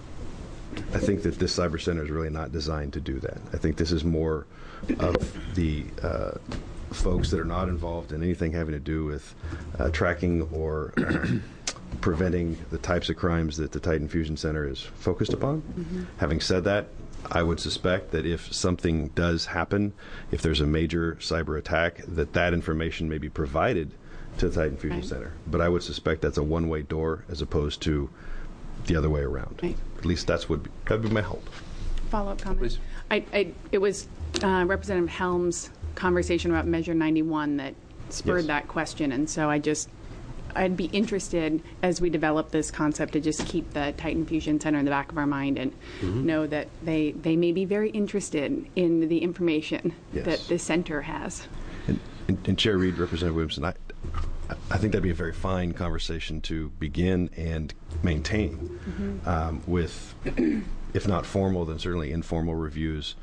I think that this Cyber Center is really not designed to do that. I think this is more of the uh, folks that are not involved in anything having to do with uh, tracking or uh, preventing the types of crimes that the Titan Fusion Center is focused upon. Mm-hmm. Having said that, I would suspect that if something does happen, if there's a major cyber attack, that that information may be provided to the Titan Fusion right. Center. But I would suspect that's a one-way door as opposed to the other way around. Right. At least that's would be, that would be my hope. Follow-up comment. Please. I, I, it was uh, Representative Helms' conversation about Measure ninety-one that spurred yes. that question, and so I just I'd be interested as we develop this concept to just keep the Titan Fusion Center in the back of our mind and mm-hmm. know that they they may be very interested in the information yes. that the center has. And, and, and Chair Reed, Representative Williamson, I I think that'd be a very fine conversation to begin and maintain mm-hmm. um, with, if not formal, then certainly informal reviews.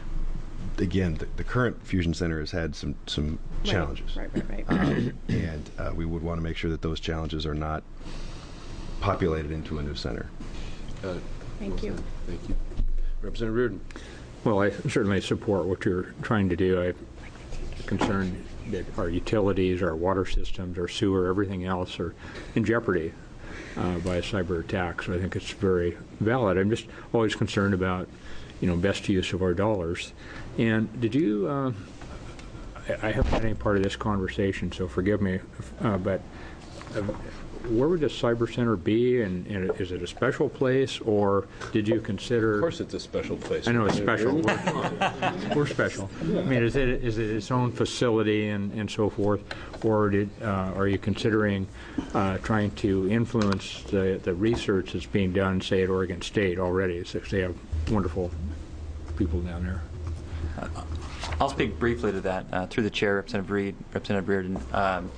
Again, the, the current Fusion Center has had some, some right. challenges. Right, right, right. Um, and uh, we would want to make sure that those challenges are not populated into a new center. Uh, Thank you. Thank you. Representative Reardon. Well, I certainly support what you're trying to do. I'm concerned that our utilities, our water systems, our sewer, everything else are in jeopardy uh, by a cyber attack. So I think it's very valid. I'm just always concerned about, you know, best use of our dollars. And did you, uh, I, I haven't had any part of this conversation, so forgive me, uh, but uh, where would the Cyber Center be, and, and is it a special place, or did you consider... Of course it's a special place. I know it's special. we're, we're special. I mean, is it is it its own facility and, and so forth, or did uh, are you considering uh, trying to influence the, the research that's being done, say, at Oregon State already, since they have wonderful people down there? Uh, I'll speak briefly to that uh, through the chair, Representative Reed, Representative Reardon. Um,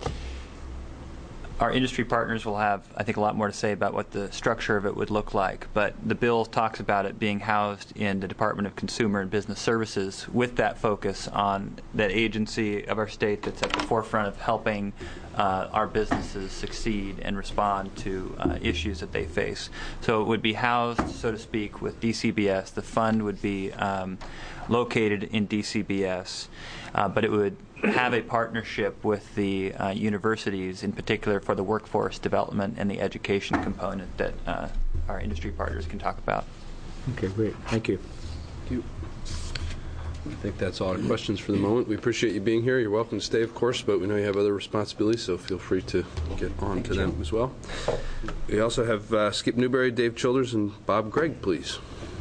Our industry partners will have, I think, a lot more to say about what the structure of it would look like. But the bill talks about it being housed in the Department of Consumer and Business Services with that focus on that agency of our state that's at the forefront of helping uh, our businesses succeed and respond to uh, issues that they face. So it would be housed, so to speak, with D C B S. The fund would be um, located in D C B S, uh, but it would have a partnership with the uh, universities, in particular for the workforce development and the education component that uh, our industry partners can talk about. Okay, great. Thank you. Thank you. I think that's all our questions for the moment. We appreciate you being here. You're welcome to stay, of course, but we know you have other responsibilities, so feel free to get on Thank to you. them as well. We also have uh, Skip Newberry, Dave Childers, and Bob Gregg, please.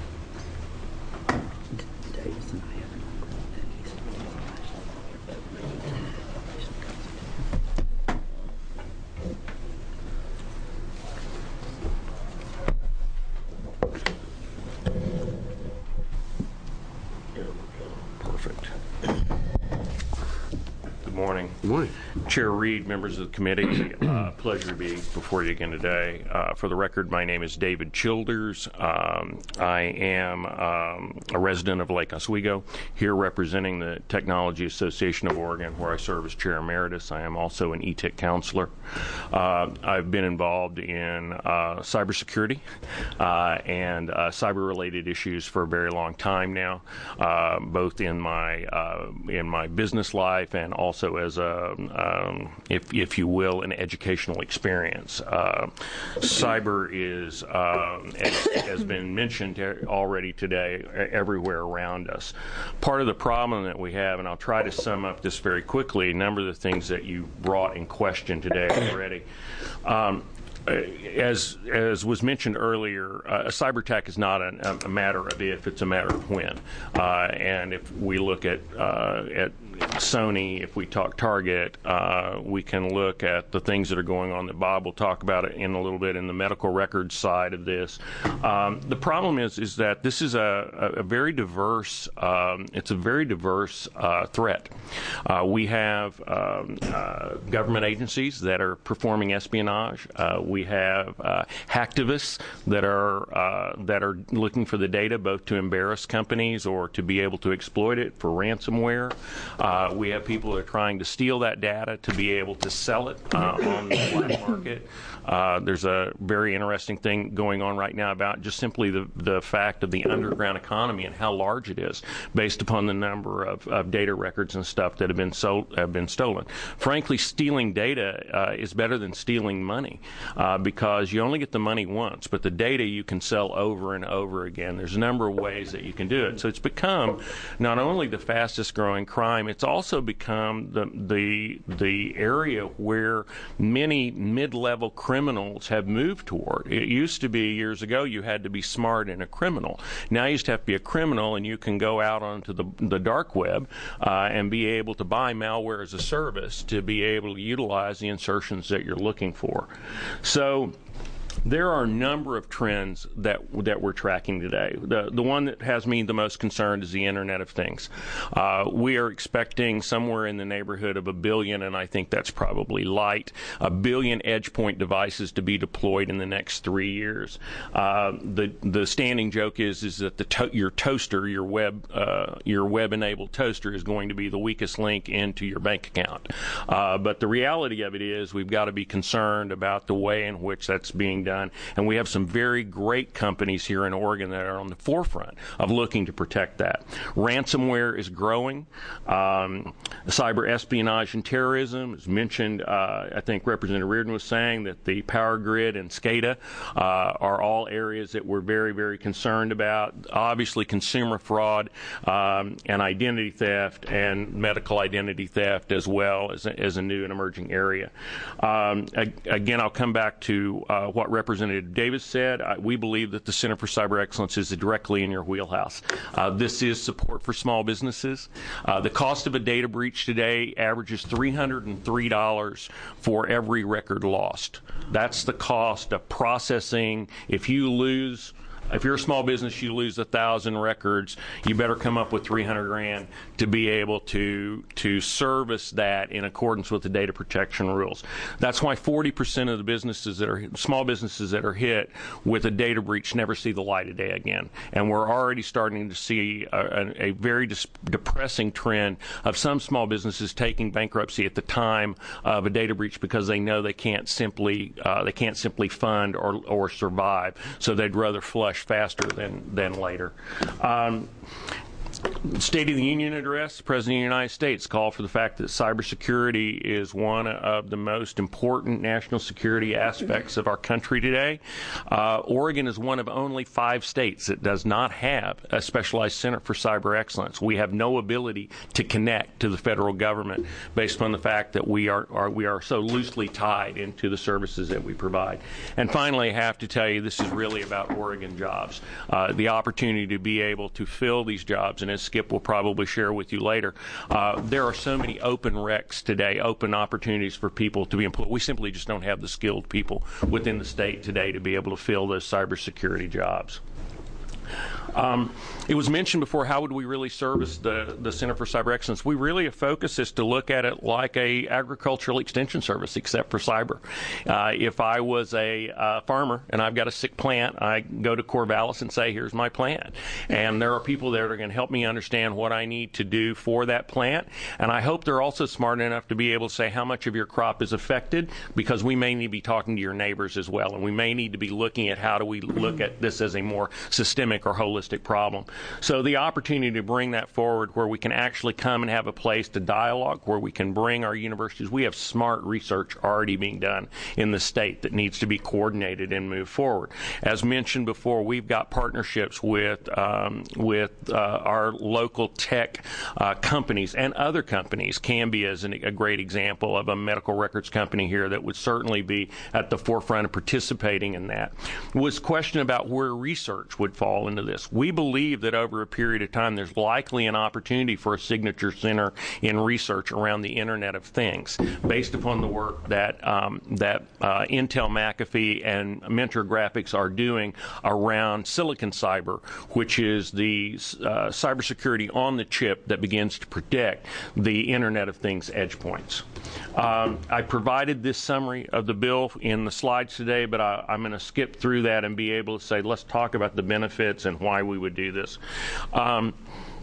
Good morning. Chair Reed, members of the committee, uh, pleasure to be before you again today. Uh, for the record, my name is David Childers. Um, I am um, a resident of Lake Oswego, here representing the Technology Association of Oregon, where I serve as Chair Emeritus. I am also an E T I C counselor. Uh, I've been involved in uh, cybersecurity uh, and uh, cyber-related issues for a very long time now, uh, both in my uh, in my business life and also as a Um, if, if you will, an educational experience. Uh, cyber is, um, as has been mentioned already today, everywhere around us. Part of the problem that we have, and I'll try to sum up this very quickly, a number of the things that you brought in question today already. Um, As as was mentioned earlier, uh, a cyber attack is not a, a matter of if; it's a matter of when. Uh, and if we look at uh, at Sony, if we talk Target, uh, we can look at the things that are going on that Bob will talk about it in a little bit in the medical records side of this. Um, the problem is is that this is a, a very diverse. Um, it's a very diverse uh, threat. Uh, we have um, uh, government agencies that are performing espionage. Uh, We have uh, hacktivists that are uh, that are looking for the data both to embarrass companies or to be able to exploit it for ransomware. Uh, we have people that are trying to steal that data to be able to sell it uh, on the black market. Uh, there's a very interesting thing going on right now about just simply the, the fact of the underground economy and how large it is based upon the number of, of data records and stuff that have been sold, have been stolen. Frankly, stealing data uh, is better than stealing money. Uh, because you only get the money once, but the data you can sell over and over again. There's a number of ways that you can do it. So it's become not only the fastest growing crime, it's also become the the the area where many mid-level criminals have moved toward. It used to be years ago you had to be smart and a criminal. Now you just have to be a criminal and you can go out onto the, the dark web uh, and be able to buy malware as a service to be able to utilize the insertions that you're looking for. So there are a number of trends that that we're tracking today. The the one that has me the most concerned is the Internet of Things. Uh, we are expecting somewhere in the neighborhood of a billion, and I think that's probably light, a billion edge point devices to be deployed in the next three years. Uh, the the standing joke is is that the to- your toaster, your web uh, your web enabled toaster, is going to be the weakest link into your bank account. Uh, but the reality of it is we've got to be concerned about the way in which that's being done. And we have some very great companies here in Oregon that are on the forefront of looking to protect that. Ransomware is growing. Um, cyber espionage and terrorism is mentioned. Uh, I think Representative Reardon was saying that the power grid and SCADA uh, are all areas that we're very, very concerned about. Obviously, consumer fraud um, and identity theft and medical identity theft as well as a, as a new and emerging area. Um, again, I'll come back to uh, what Representative Davis said. I, we believe that the Center for Cyber Excellence is directly in your wheelhouse. Uh, this is support for small businesses. Uh, the cost of a data breach today averages three hundred three dollars for every record lost. That's the cost of processing. If you lose If you're a small business, you lose a thousand records, you better come up with three hundred grand to be able to to service that in accordance with the data protection rules. That's why forty percent of the businesses that are small businesses that are hit with a data breach never see the light of day again. And we're already starting to see a, a, a very dis- depressing trend of some small businesses taking bankruptcy at the time of a data breach because they know they can't simply uh, they can't simply fund or or survive. So they'd rather flush faster than than later. Um, State of the Union address, the President of the United States called for the fact that cybersecurity is one of the most important national security aspects of our country today. Uh, Oregon is one of only five states that does not have a specialized center for cyber excellence. We have no ability to connect to the federal government based upon the fact that we are, are we are so loosely tied into the services that we provide. And finally, I have to tell you, this is really about Oregon jobs. Uh, the opportunity to be able to fill these jobs, and as Skip will probably share with you later, uh, there are so many open recs today, open opportunities for people to be employed. We simply just don't have the skilled people within the state today to be able to fill those cybersecurity jobs. Um, it was mentioned before, how would we really service the, the Center for Cyber Excellence? We really have focused is to look at it like a agricultural extension service, except for cyber. Uh, if I was a uh, farmer and I've got a sick plant, I go to Corvallis and say, here's my plant. And there are people there that are going to help me understand what I need to do for that plant. And I hope they're also smart enough to be able to say how much of your crop is affected, because we may need to be talking to your neighbors as well. And we may need to be looking at how do we look at this as a more systemic or holistic problem. So the opportunity to bring that forward where we can actually come and have a place to dialogue, where we can bring our universities. We have smart research already being done in the state that needs to be coordinated and move forward. As mentioned before, we've got partnerships with um, with uh, our local tech uh, companies and other companies. Cambia is an, a great example of a medical records company here that would certainly be at the forefront of participating in that. Was question about where research would fall into this. We believe that over a period of time there's likely an opportunity for a signature center in research around the Internet of Things, based upon the work that um, that uh, Intel, McAfee, and Mentor Graphics are doing around Silicon Cyber, which is the uh, cybersecurity on the chip that begins to protect the Internet of Things edge points. Um, I provided this summary of the bill in the slides today, but I, I'm going to skip through that and be able to say, let's talk about the benefits and why we would do this. Um,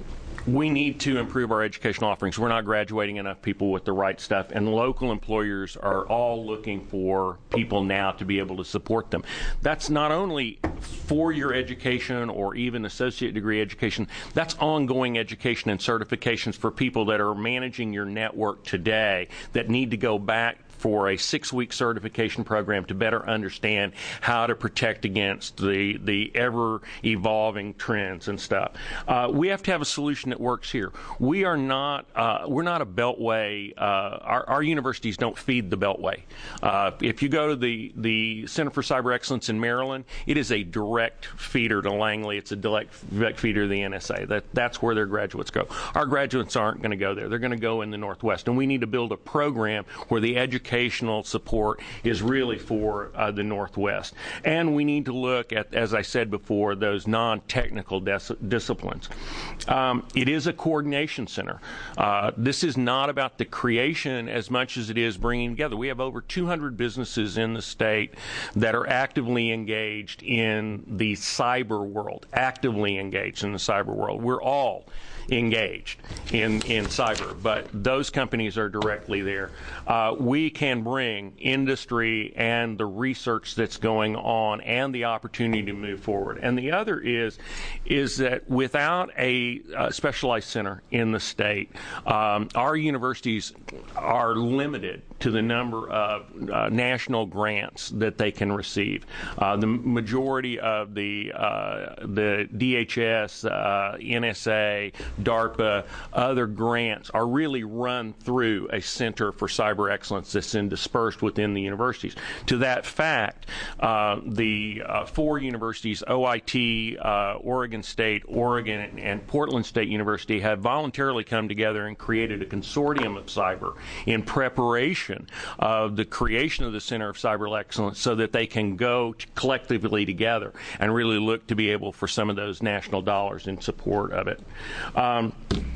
we need to improve our educational offerings. We're not graduating enough people with the right stuff, and local employers are all looking for people now to be able to support them. That's not only four-year education or even associate degree education. That's ongoing education and certifications for people that are managing your network today that need to go back for a six-week certification program to better understand how to protect against the, the ever-evolving trends and stuff. Uh, we have to have a solution that works here. We are not, uh, we're not a beltway. Uh, our, our universities don't feed the beltway. Uh, if you go to the, the Center for Cyber Excellence in Maryland, it is a direct feeder to Langley. It's a direct, direct feeder to the N S A. That, that's where their graduates go. Our graduates aren't going to go there. They're going to go in the Northwest, and we need to build a program where the education Educational support is really for uh, the Northwest. And we need to look at, as I said before, those non-technical dis disciplines. Um, it is a coordination center. Uh, this is not about the creation as much as it is bringing together. We have over two hundred businesses in the state that are actively engaged in the cyber world, actively engaged in the cyber world. We're all engaged in, in cyber, but those companies are directly there. Uh, we can bring industry and the research that's going on and the opportunity to move forward. And the other is, is that without a, a specialized center in the state, um, our universities are limited to the number of uh, national grants that they can receive. Uh, the majority of the uh, the D H S, uh, N S A, DARPA, other grants are really run through a Center for Cyber Excellence that's in dispersed within the universities. To that fact, uh, the uh, four universities, O I T, uh, Oregon State, Oregon, and, and Portland State University, have voluntarily come together and created a consortium of cyber in preparation of the creation of the Center of Cyber Excellence, so that they can go collectively together and really look to be able for some of those national dollars in support of it. Um,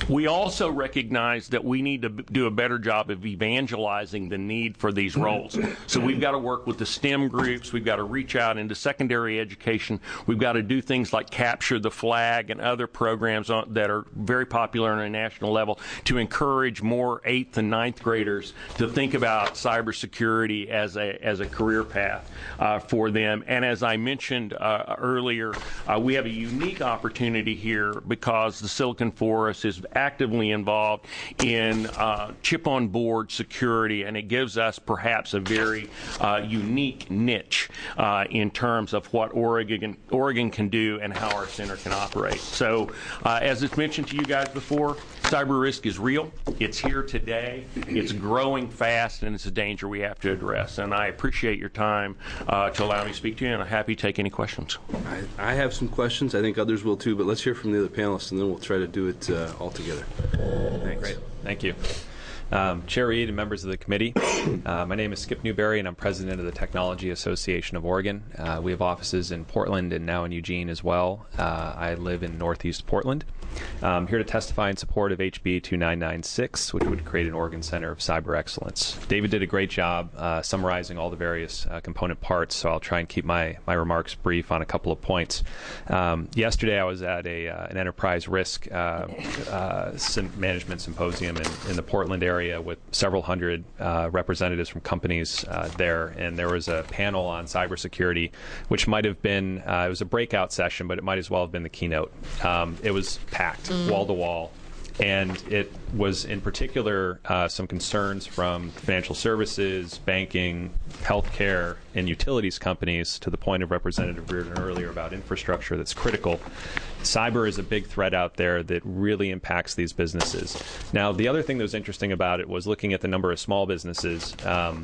We also recognize that we need to do a better job of evangelizing the need for these roles. So we've got to work with the STEM groups. We've got to reach out into secondary education. We've got to do things like Capture the Flag and other programs on, that are very popular on a national level to encourage more eighth and ninth graders to think about cybersecurity as a as a career path uh, for them. And as I mentioned uh, earlier, uh, we have a unique opportunity here because the Silicon Forest is actively involved in uh, chip-on-board security, and it gives us perhaps a very uh, unique niche uh, in terms of what Oregon Oregon can do and how our center can operate. So, uh, as it's mentioned to you guys before, cyber risk is real. It's here today. It's growing fast, and it's a danger we have to address. And I appreciate your time uh, to allow me to speak to you, and I'm happy to take any questions. I, I have some questions. I think others will too, but let's hear from the other panelists, and then we'll try to do it uh, all together. Thanks. Great. Thank you. Um, Chair Reed and members of the committee, uh, my name is Skip Newberry, and I'm president of the Technology Association of Oregon. Uh, we have offices in Portland and now in Eugene as well. Uh, I live in Northeast Portland. I'm here to testify in support of H B two nine nine six, which would create an Oregon Center of Cyber Excellence. David did a great job uh, summarizing all the various uh, component parts, so I'll try and keep my, my remarks brief on a couple of points. Um, yesterday I was at a uh, an enterprise risk uh, uh, sim- management symposium in, in the Portland area with several hundred uh, representatives from companies uh, there, and there was a panel on cybersecurity, which might have been, uh, it was a breakout session, but it might as well have been the keynote. Um, it was packed, wall to wall. And it was in particular uh, some concerns from financial services, banking, healthcare, and utilities companies, to the point of Representative Reardon earlier about infrastructure that's critical. Cyber is a big threat out there that really impacts these businesses. Now, the other thing that was interesting about it was looking at the number of small businesses um,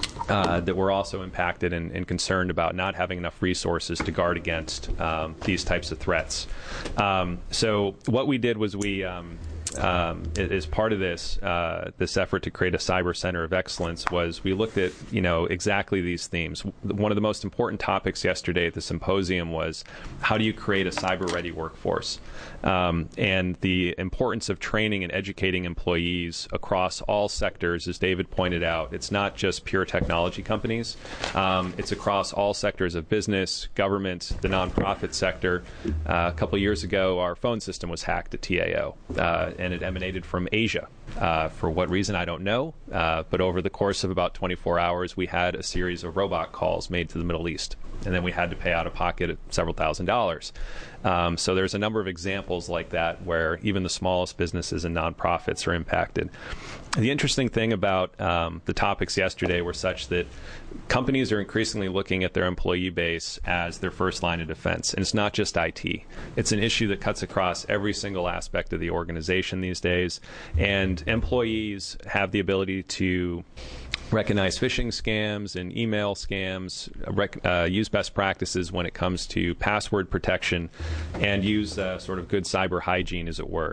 uh, that were also impacted and, and concerned about not having enough resources to guard against um, these types of threats. Um, so what we did was we um, Um, as part of this uh, this effort to create a cyber center of excellence, was we looked at you know exactly these themes. One of the most important topics yesterday at the symposium was how do you create a cyber ready workforce, um, and the importance of training and educating employees across all sectors. As David pointed out, it's not just pure technology companies. Um, it's across all sectors of business, government, the nonprofit sector. Uh, a couple of years ago, our phone system was hacked at T A O. Uh, and it emanated from Asia. Uh, for what reason, I don't know. Uh, but over the course of about twenty-four hours, we had a series of robot calls made to the Middle East. And then we had to pay out of pocket several thousand dollars. Um, so there's a number of examples like that where even the smallest businesses and nonprofits are impacted. The interesting thing about um, the topics yesterday were such that companies are increasingly looking at their employee base as their first line of defense. And it's not just I T. It's an issue that cuts across every single aspect of the organization these days. And employees have the ability to recognize phishing scams and email scams, rec- uh, use best practices when it comes to password protection, and use uh, sort of good cyber hygiene, as it were.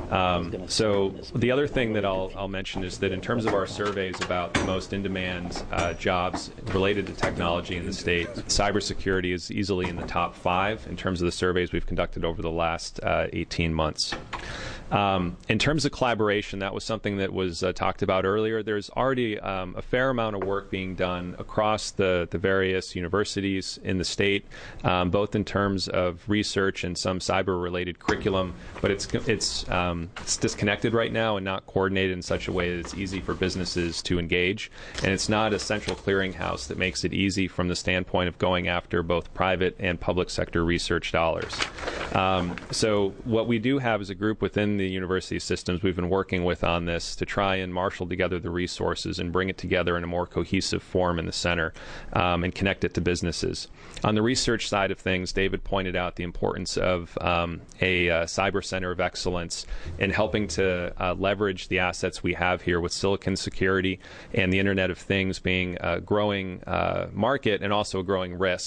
Um, so the other thing that I'll, I'll mention is that in terms of our surveys about the most in-demand uh, jobs related to technology in the state, cybersecurity is easily in the top five in terms of the surveys we've conducted over the last uh, eighteen months. Um, in terms of collaboration, that was something that was uh, talked about earlier. There's already um, a fair amount of work being done across the, the various universities in the state, um, both in terms of research and some cyber-related curriculum, but it's it's um, it's disconnected right now and not coordinated in such a way that it's easy for businesses to engage. And it's not a central clearinghouse that makes it easy from the standpoint of going after both private and public sector research dollars. Um, so what we do have is a group within the university systems we've been working with on this to try and marshal together the resources and bring it together in a more cohesive form in the center um, and connect it to businesses. On the research side of things, David pointed out the importance of um, a uh, cyber center of excellence in helping to uh, leverage the assets we have here with silicon security and the Internet of Things being a growing uh, market and also a growing risk.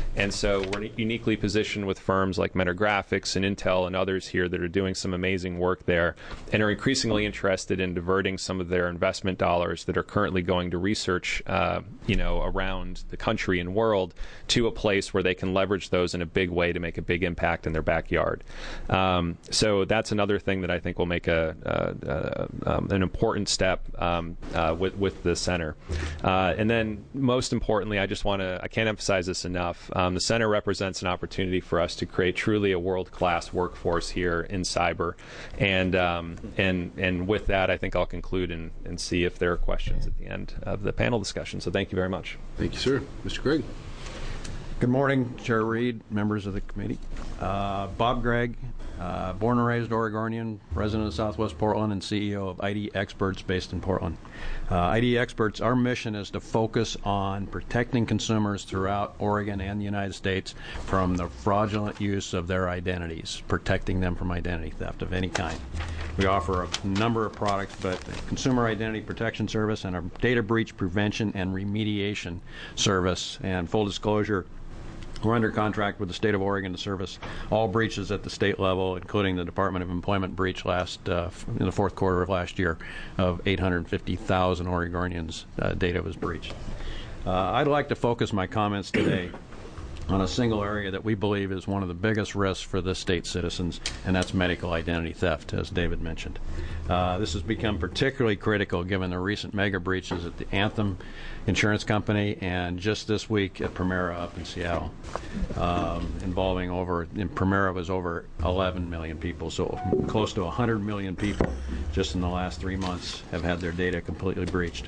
And so we're uniquely positioned with firms like Mentor Graphics and Intel and others here that are doing some amazing work there and are increasingly interested in diverting some of their investment dollars that are currently going to research, uh, you know, around the country and world to a place where they can leverage those in a big way to make a big impact in their backyard. Um, so that's another thing that I think will make a, a, a um, an important step um, uh, with with the center. Uh, and then most importantly, I just want to I can't emphasize this enough. Um, the center represents an opportunity for us to create truly a world-class workforce here in cyber. And um, and and with that, I think I'll conclude and, and see if there are questions at the end of the panel discussion. So thank you very much. Thank you, sir. Mister Gregg. Good morning, Chair Reed, members of the committee. Uh, Bob Gregg, uh, born and raised Oregonian, resident of Southwest Portland, and C E O of I D Experts based in Portland. Uh, I D Experts, our mission is to focus on protecting consumers throughout Oregon and the United States from the fraudulent use of their identities, protecting them from identity theft of any kind. We offer a number of products, but the Consumer Identity Protection Service and our Data Breach Prevention and Remediation Service. And full disclosure, we're under contract with the state of Oregon to service all breaches at the state level, including the Department of Employment breach last uh, in the fourth quarter of last year of eight hundred fifty thousand Oregonians' uh, data was breached. Uh, I'd like to focus my comments today on a single area that we believe is one of the biggest risks for the state's citizens, and that's medical identity theft, as David mentioned. Uh, this has become particularly critical given the recent mega breaches at the Anthem Insurance Company and just this week at Premera up in Seattle, um, involving over, in Premera was over eleven million people, so close to one hundred million people just in the last three months have had their data completely breached.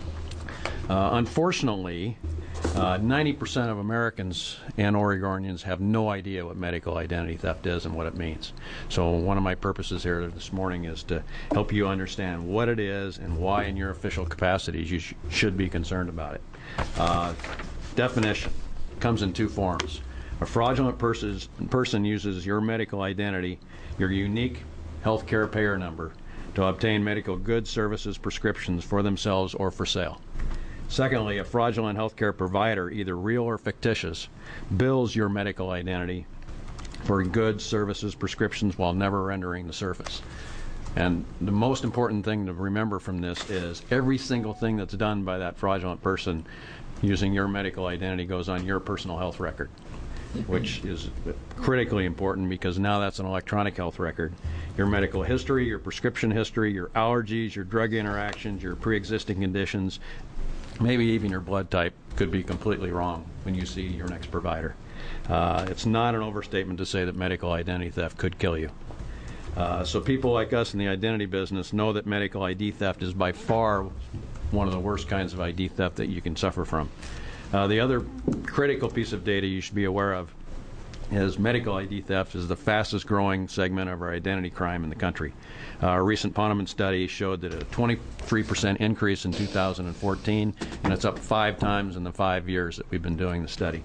Uh, unfortunately, Uh, ninety percent of Americans and Oregonians have no idea what medical identity theft is and what it means. So one of my purposes here this morning is to help you understand what it is and why in your official capacities you sh should be concerned about it. Uh, definition comes in two forms. A fraudulent person's, person uses your medical identity, your unique health care payer number, to obtain medical goods, services, prescriptions for themselves or for sale. Secondly, a fraudulent healthcare provider, either real or fictitious, bills your medical identity for goods, services, prescriptions while never rendering the service. And the most important thing to remember from this is every single thing that's done by that fraudulent person using your medical identity goes on your personal health record, which is critically important because now that's an electronic health record. Your medical history, your prescription history, your allergies, your drug interactions, your pre-existing conditions, maybe even your blood type could be completely wrong when you see your next provider. Uh, it's not an overstatement to say that medical identity theft could kill you. Uh, so people like us in the identity business know that medical I D theft is by far one of the worst kinds of I D theft that you can suffer from. Uh, the other critical piece of data you should be aware of is medical I D theft is the fastest growing segment of our identity crime in the country. Uh, a recent Ponemon study showed that a twenty-three percent increase in two thousand fourteen, and it's up five times in the five years that we've been doing the study.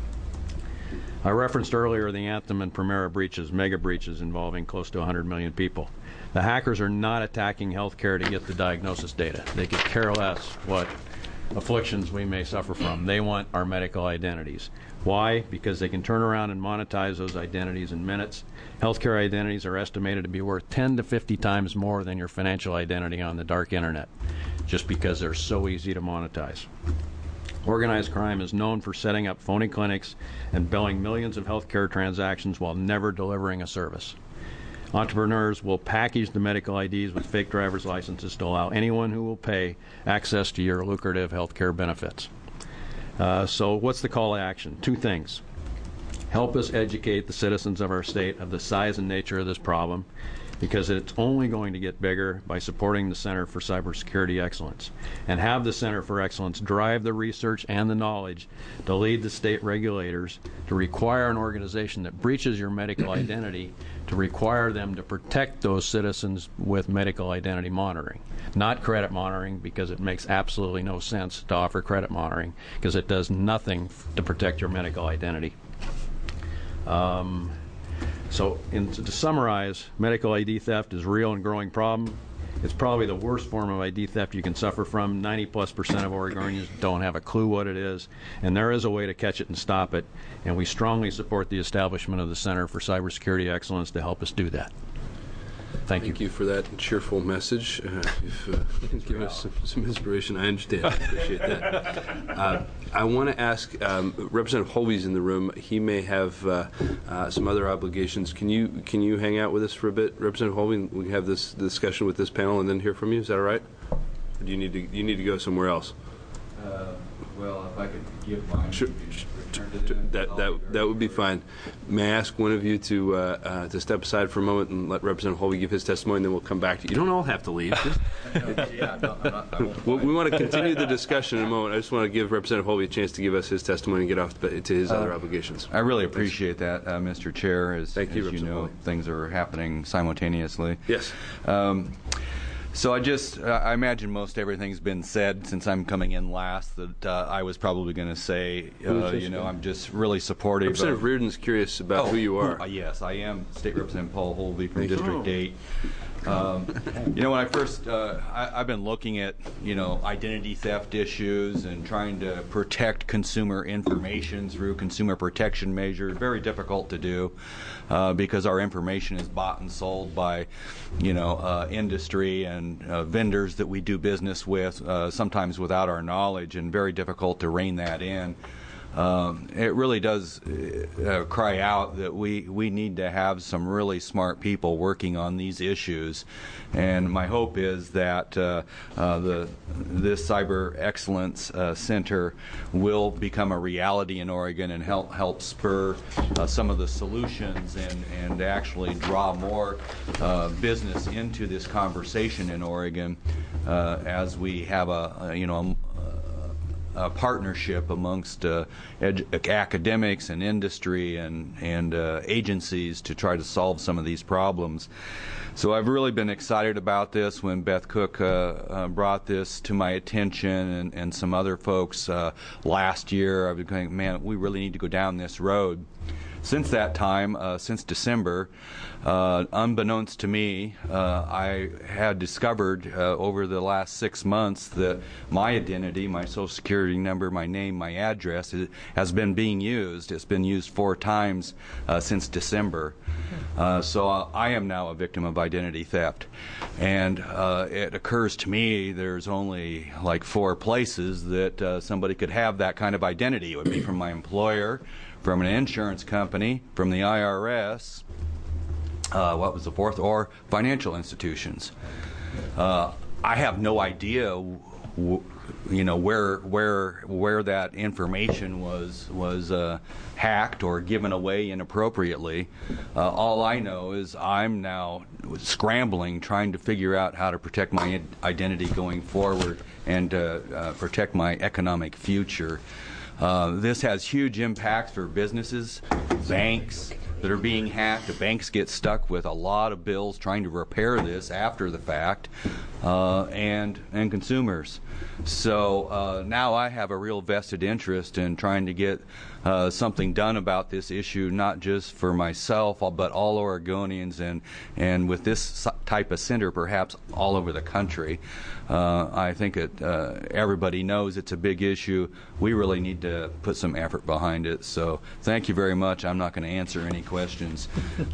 I referenced earlier the Anthem and Premera breaches, mega breaches involving close to one hundred million people. The hackers are not attacking healthcare to get the diagnosis data. They could care less what afflictions we may suffer from. They want our medical identities. Why? Because they can turn around and monetize those identities in minutes. Healthcare identities are estimated to be worth ten to fifty times more than your financial identity on the dark internet, just because they're so easy to monetize. Organized crime is known for setting up phony clinics and billing millions of healthcare transactions while never delivering a service. Entrepreneurs will package the medical I Ds with fake driver's licenses to allow anyone who will pay access to your lucrative healthcare benefits. Uh, so what's the call to action? Two things. Help us educate the citizens of our state of the size and nature of this problem, because it's only going to get bigger by supporting the Center for Cybersecurity Excellence, and have the Center for Excellence drive the research and the knowledge to lead the state regulators to require an organization that breaches your medical identity to require them to protect those citizens with medical identity monitoring. Not credit monitoring, because it makes absolutely no sense to offer credit monitoring, because it does nothing to protect your medical identity. Um, so in, to summarize, medical I D theft is a real and growing problem. It's probably the worst form of I D theft you can suffer from. ninety plus percent of Oregonians don't have a clue what it is, and there is a way to catch it and stop it, and we strongly support the establishment of the Center for Cybersecurity Excellence to help us do that. Thank you. Thank you for that cheerful message. Uh, you've uh, given us some, some inspiration. I understand. I appreciate that. Uh, I want to ask, um, Representative Holby's in the room. He may have uh, uh, some other obligations. Can you can you hang out with us for a bit, Representative Holby? We can have this discussion with this panel and then hear from you. Is that all right? Or do you need to you need to go somewhere else? Uh, well, if I could give mine. Sure. That that that would be fine. May I ask one of you to uh, uh, to step aside for a moment and let Representative Holby give his testimony, and then we'll come back to you. You don't all have to leave. yeah, no, I'm not, I won't we, we want to continue the discussion in a moment. I just want to give Representative Holby a chance to give us his testimony and get off to his other uh, obligations. I really appreciate Thanks. that, uh, Mister Chair. As, Thank you, as you know, Holby. things are happening simultaneously. Yes. Um, So I just, uh, I imagine most everything's been said since I'm coming in last that uh, I was probably going to say, uh, you know, I'm just really supportive. Representative of, Reardon's curious about oh, who you are. Uh, yes, I am State Representative Paul Holby from Thank you. District eight. Um, you know, when I first, uh, I, I've been looking at, you know, identity theft issues and trying to protect consumer information through consumer protection measures. Very difficult to do uh, because our information is bought and sold by, you know, uh, industry and uh, vendors that we do business with, uh, sometimes without our knowledge, and very difficult to rein that in. Um, it really does uh, cry out that we, we need to have some really smart people working on these issues, and my hope is that uh, uh, the this Cyber Excellence uh, Center will become a reality in Oregon and help help spur uh, some of the solutions and and actually draw more uh, business into this conversation in Oregon uh, as we have a, a you know. A, Uh, partnership amongst uh, academics and industry and, and uh, agencies to try to solve some of these problems. So I've really been excited about this when Beth Cook uh, uh, brought this to my attention, and, and some other folks uh, last year. I've been going, man, we really need to go down this road. Since that time, uh, since December, uh, unbeknownst to me, uh, I had discovered uh, over the last six months that my identity, my social security number, my name, my address is, has been being used. It's been used four times uh, since December. Uh, so I am now a victim of identity theft. And uh, it occurs to me there's only like four places that uh, somebody could have that kind of identity. It would be from my employer, from an insurance company, from the I R S, uh, what was the fourth, or financial institutions. Uh, I have no idea, w you know, where where where that information was was uh, hacked or given away inappropriately. Uh, all I know is I'm now scrambling, trying to figure out how to protect my identity going forward and uh, uh, protect my economic future. Uh, this has huge impacts for businesses, banks that are being hacked. The banks get stuck with a lot of bills trying to repair this after the fact, uh, and and consumers. So uh, now I have a real vested interest in trying to get uh, something done about this issue, not just for myself, but all Oregonians, and and with this type of center, perhaps all over the country. Uh, I think it, uh, everybody knows it's a big issue. We really need to put some effort behind it. So thank you very much. I'm not going to answer any questions.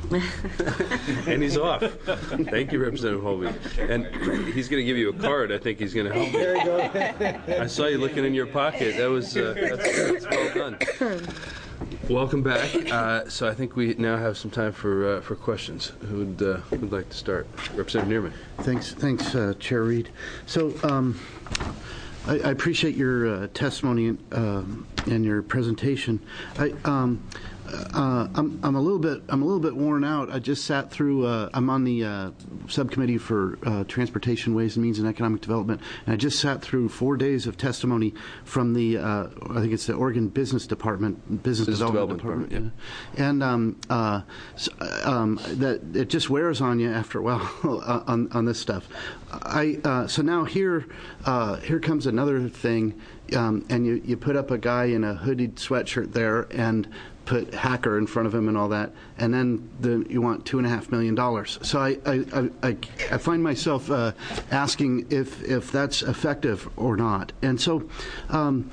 And he's off. Thank you, Representative Holby. And he's going to give you a card. I think he's going to help you. There you go. I saw you looking in your pocket. That was uh, that's, that's well done. Welcome back. Uh, so I think we now have some time for uh, for questions. Who would uh, would like to start? Representative Neerman. Thanks, thanks, uh, Chair Reed. So um, I, I appreciate your uh, testimony uh, and your presentation. I, um, uh, I'm, I'm a little bit I'm a little bit worn out. I just sat through. Uh, I'm on the uh, subcommittee for uh, Transportation, Ways and Means, and Economic Development, and I just sat through four days of testimony from the uh, I think it's the Oregon Business Department, Business, Business Development, Development, Department, Department yeah. and um, uh, so, um, that it just wears on you after a while on on this stuff. I uh, so now here uh, here comes another thing, um, and you you put up a guy in a hooded sweatshirt there and put hacker in front of him and all that, and then the, you want two and a half million dollars. So I I, I, I find myself uh, asking if if that's effective or not. And so um,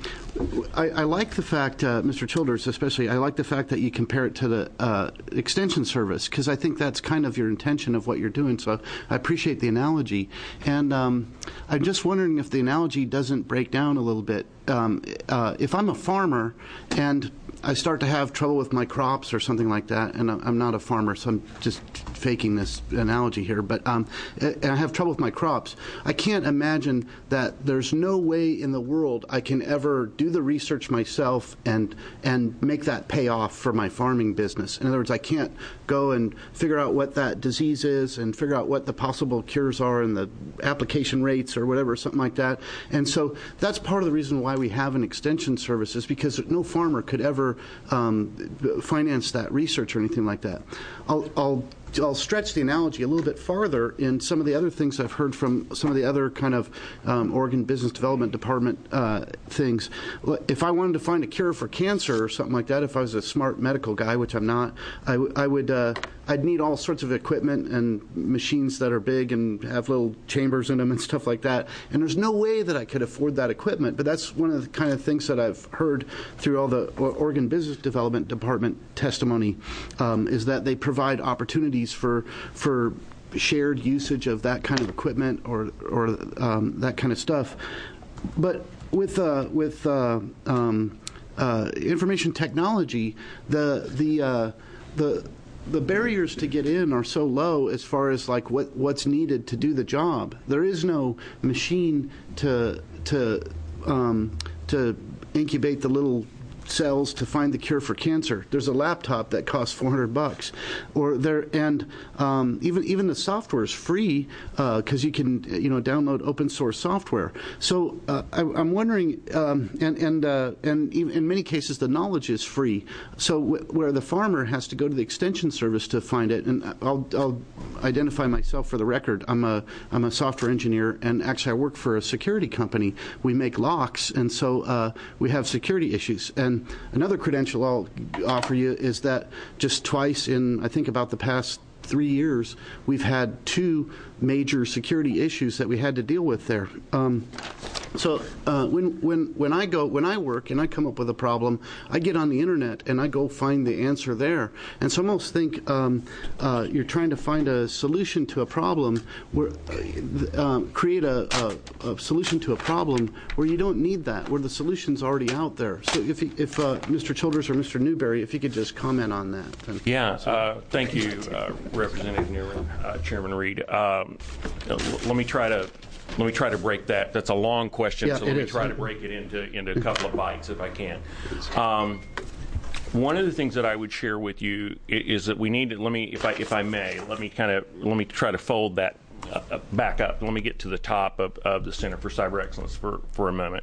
I, I like the fact, uh, Mister Childers especially, I like the fact that you compare it to the uh, extension service, because I think that's kind of your intention of what you're doing. So I appreciate the analogy. And um, I'm just wondering if the analogy doesn't break down a little bit. Um, uh, if I'm a farmer and I start to have trouble with my crops or something like that, and I'm not a farmer, so I'm just faking this analogy here, but um, and I have trouble with my crops, I can't imagine that there's no way in the world I can ever do the research myself and and make that pay off for my farming business. In other words, I can't go and figure out what that disease is and figure out what the possible cures are and the application rates or whatever, something like that. And so that's part of the reason why we have an extension service, is because no farmer could ever um, finance that research or anything like that. I'll, I'll I'll stretch the analogy a little bit farther in some of the other things I've heard from some of the other kind of um, Oregon Business Development Department uh, things. If I wanted to find a cure for cancer or something like that, if I was a smart medical guy, which I'm not, I, w I would uh, I'd need all sorts of equipment and machines that are big and have little chambers in them and stuff like that. And there's no way that I could afford that equipment. But that's one of the kind of things that I've heard through all the Oregon Business Development Department testimony, um, is that they provide opportunities for for shared usage of that kind of equipment or or um, that kind of stuff. But with uh, with uh, um, uh, information technology, the the uh, the the barriers to get in are so low as far as like what what's needed to do the job. There is no machine to to um, to incubate the little cells to find the cure for cancer. There's a laptop that costs four hundred bucks, or there, and um, even even the software is free because uh, you can you know download open source software. So uh, I, I'm wondering, um, and and uh, and even in many cases the knowledge is free. So w where the farmer has to go to the extension service to find it, and I'll I'll identify myself for the record. I'm a I'm a software engineer, and actually I work for a security company. We make locks, and so uh, we have security issues. And another credential I'll offer you is that just twice in, I think, about the past three years, we've had two major security issues that we had to deal with there. Um, so uh, when when when I go when I work and I come up with a problem, I get on the internet and I go find the answer there. And so I almost think um, uh, you're trying to find a solution to a problem, where uh, um, create a, a, a solution to a problem where you don't need that, where the solution's already out there. So if if uh, Mister Childers or Mister Newberry, if you could just comment on that. Then. Yeah, uh, thank you, uh, Representative Newman, uh, Chairman Reed. Um, let me try to. Let me try to break that. That's a long question, yeah, so let me is. try to break it into, into a couple of bites if I can. Um, one of the things that I would share with you is that we need to, let me, if I, if I may, let me kind of, let me try to fold that uh, back up. Let me get to the top of, of the Center for Cyber Excellence for, for a moment.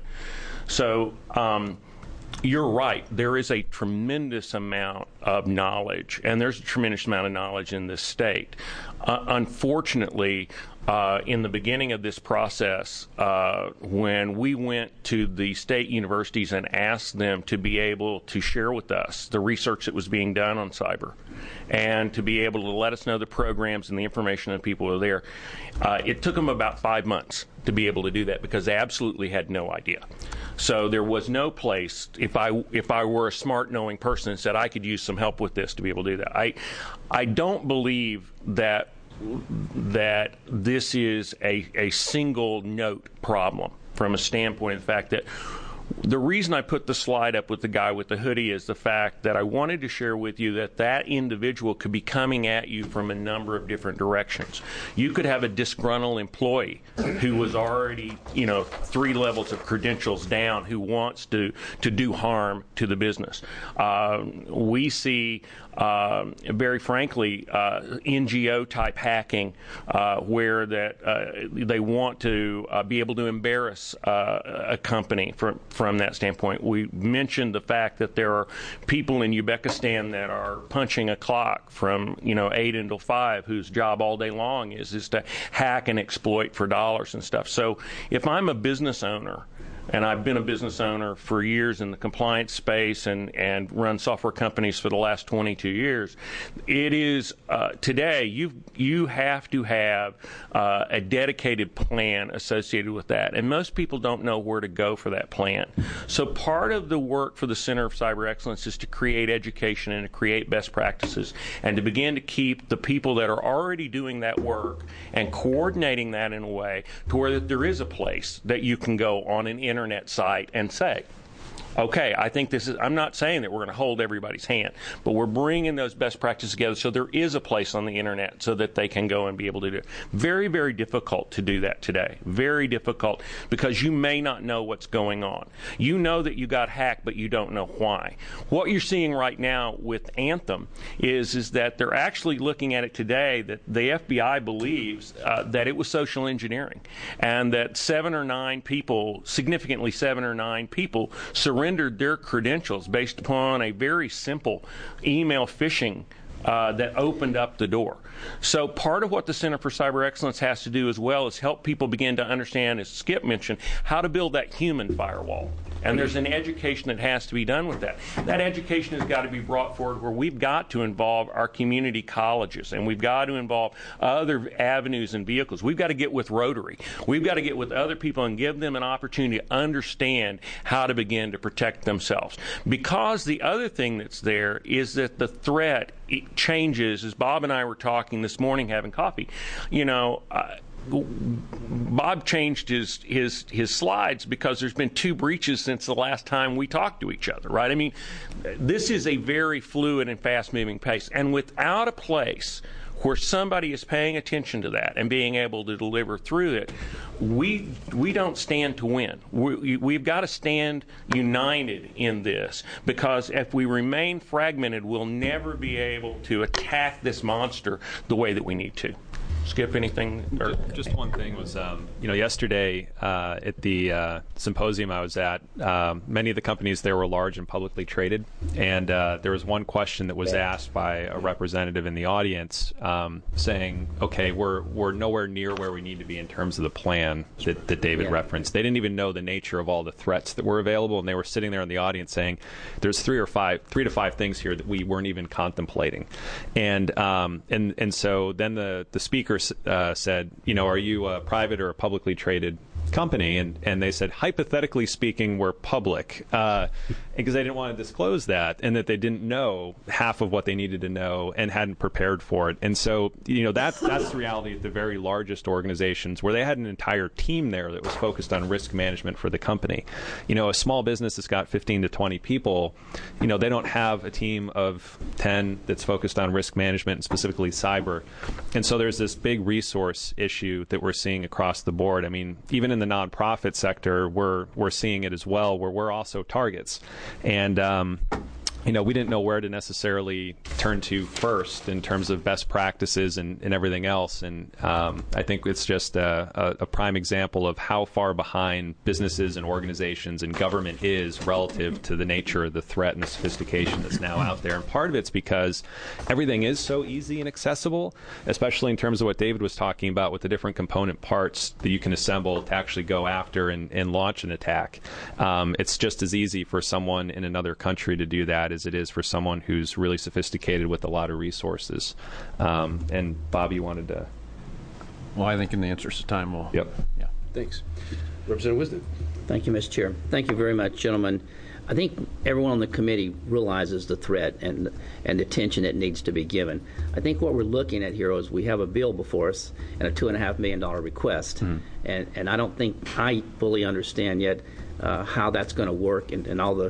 So, um, you're right. There is a tremendous amount of knowledge, and there's a tremendous amount of knowledge in this state. Uh, unfortunately, uh, in the beginning of this process, uh, when we went to the state universities and asked them to be able to share with us the research that was being done on cyber and to be able to let us know the programs and the information that people were there, uh, it took them about five months to be able to do that because they absolutely had no idea. So there was no place, if I if I were a smart knowing person and said I could use some help with this to be able to do that. I I don't believe that that this is a, a single note problem from a standpoint of the fact that the reason I put the slide up with the guy with the hoodie is the fact that I wanted to share with you that that individual could be coming at you from a number of different directions. You could have a disgruntled employee who was already, you know, three levels of credentials down who wants to, to do harm to the business. Uh, we see, uh, very frankly, uh, N G O-type hacking uh, where that uh, they want to uh, be able to embarrass uh, a company from from that standpoint. We mentioned the fact that there are people in Uzbekistan that are punching a clock from, you know, eight until five, whose job all day long is is to hack and exploit for dollars and stuff. So if I'm a business owner and I've been a business owner for years in the compliance space and, and run software companies for the last twenty-two years. It is, uh, today, you you have to have uh, a dedicated plan associated with that, and most people don't know where to go for that plan. So part of the work for the Center for Cyber Excellence is to create education and to create best practices and to begin to keep the people that are already doing that work and coordinating that in a way to where there is a place that you can go on an internet site and say, okay, I think this is, I'm not saying that we're going to hold everybody's hand, but we're bringing those best practices together so there is a place on the internet so that they can go and be able to do it. Very, very difficult to do that today. Very difficult because you may not know what's going on. You know that you got hacked, but you don't know why. What you're seeing right now with Anthem is, is that they're actually looking at it today that the F B I believes uh, that it was social engineering and that seven or nine people, significantly seven or nine people, surrendered their credentials based upon a very simple email phishing uh, that opened up the door. So part of what the Center for Cyber Excellence has to do as well is help people begin to understand, as Skip mentioned, how to build that human firewall. And there's an education that has to be done with that. That education has got to be brought forward where we've got to involve our community colleges and we've got to involve other avenues and vehicles. We've got to get with Rotary. We've got to get with other people and give them an opportunity to understand how to begin to protect themselves. Because the other thing that's there is that the threat it changes, as Bob and I were talking this morning having coffee, you know, uh, Bob changed his, his his slides because there's been two breaches since the last time we talked to each other, right? I mean, this is a very fluid and fast-moving pace. And without a place where somebody is paying attention to that and being able to deliver through it, we we don't stand to win. We, we've got to stand united in this because if we remain fragmented, we'll never be able to attack this monster the way that we need to. Skip, anything? Or? Just one thing was, um, you know, yesterday uh, at the uh, symposium I was at, um, many of the companies there were large and publicly traded, and uh, there was one question that was asked by a representative in the audience um, saying, okay, we're we're nowhere near where we need to be in terms of the plan that, that David yeah. referenced. They didn't even know the nature of all the threats that were available, and they were sitting there in the audience saying, there's three or five, three to five things here that we weren't even contemplating. And um, and and so then the, the speaker Uh, said, you know, are you a private or a publicly traded company? And and they said, hypothetically speaking, we're public, uh, because they didn't want to disclose that, and that they didn't know half of what they needed to know and hadn't prepared for it. And so, you know, that's that's the reality of the very largest organizations where they had an entire team there that was focused on risk management for the company. You know, a small business that's got fifteen to twenty people, you know, they don't have a team of ten that's focused on risk management and specifically cyber. And so there's this big resource issue that we're seeing across the board. I mean, even in the nonprofit sector, we're we're seeing it as well, where we're also targets. And um, you know, we didn't know where to necessarily turn to first in terms of best practices and, and everything else. And um, I think it's just a, a, a prime example of how far behind businesses and organizations and government is relative to the nature of the threat and the sophistication that's now out there. And part of it's because everything is so easy and accessible, especially in terms of what David was talking about with the different component parts that you can assemble to actually go after and, and launch an attack. Um, it's just as easy for someone in another country to do that as it is for someone who's really sophisticated with a lot of resources. Um, and Bob, you wanted to? Well, I think in the interest of time, we'll. Yep. Yeah. Thanks. Representative Wisdom. Thank you, Mister Chair. Thank you very much, gentlemen. I think everyone on the committee realizes the threat and and the attention that needs to be given. I think what we're looking at here is we have a bill before us and a two and a half million dollar request, mm. and and I don't think I fully understand yet uh, how that's going to work and, and all the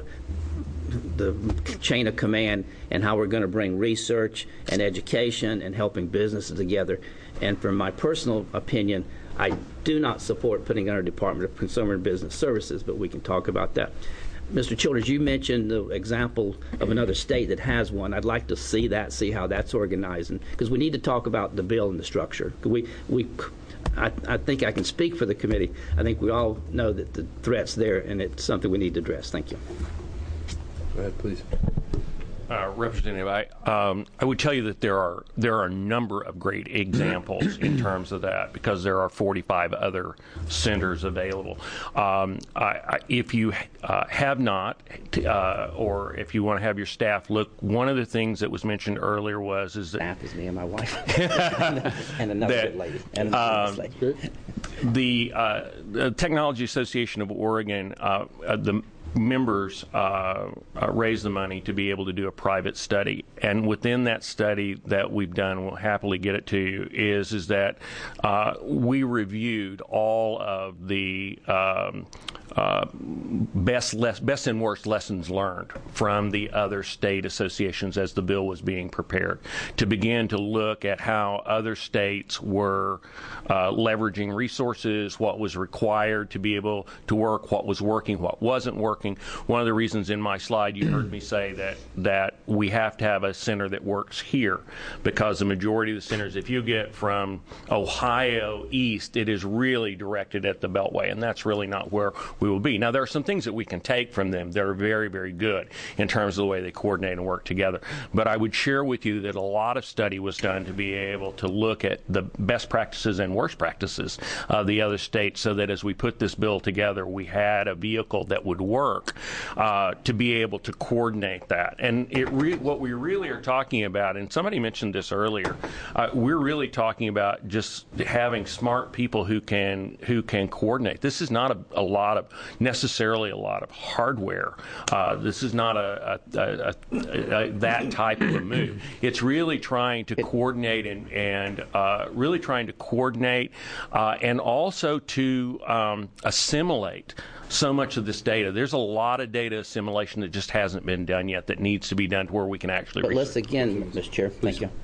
the chain of command and how we're going to bring research and education and helping businesses together. And from my personal opinion, I do not support putting under Department of Consumer and Business Services, but we can talk about that. Mister Childers, you mentioned the example of another state that has one. I'd like to see that, see how that's organized, because we need to talk about the bill and the structure. We, we, I, I think I can speak for the committee. I think we all know that the threat's there, and it's something we need to address. Thank you. Go ahead, please. uh, Representative, I um, I would tell you that there are there are a number of great examples in terms of that, because there are forty-five other centers available. Um, I, I, if you uh, have not, uh, or if you want to have your staff look, one of the things that was mentioned earlier was is that staff is me and my wife and another that, good lady and another um, lady. The, uh, the Technology Association of Oregon, uh, uh, the members uh, uh, raise the money to be able to do a private study, and within that study that we've done, we'll happily get it to you, is is that uh, we reviewed all of the um, uh, best less, best and worst lessons learned from the other state associations as the bill was being prepared, to begin to look at how other states were uh, leveraging resources, what was required to be able to work, what was working, what wasn't working. One of the reasons in my slide you heard me say that that we have to have a center that works here, because the majority of the centers, if you get from Ohio east, it is really directed at the Beltway, and that's really not where we will be. Now, there are some things that we can take from them that are very, very good in terms of the way they coordinate and work together. But I would share with you that a lot of study was done to be able to look at the best practices and worst practices of the other states, so that as we put this bill together, we had a vehicle that would work uh, to be able to coordinate that. And it re- what we really are talking about, and somebody mentioned this earlier, uh, we're really talking about just having smart people who can who can coordinate. This is not a, a lot of necessarily a lot of hardware. Uh, this is not a, a, a, a, a that type of a move. It's really trying to coordinate and and uh, really trying to coordinate uh, and also to um, assimilate so much of this data. There's a lot of data assimilation that just hasn't been done yet that needs to be done to where we can actually. But let's again, Mister Chair, thank you.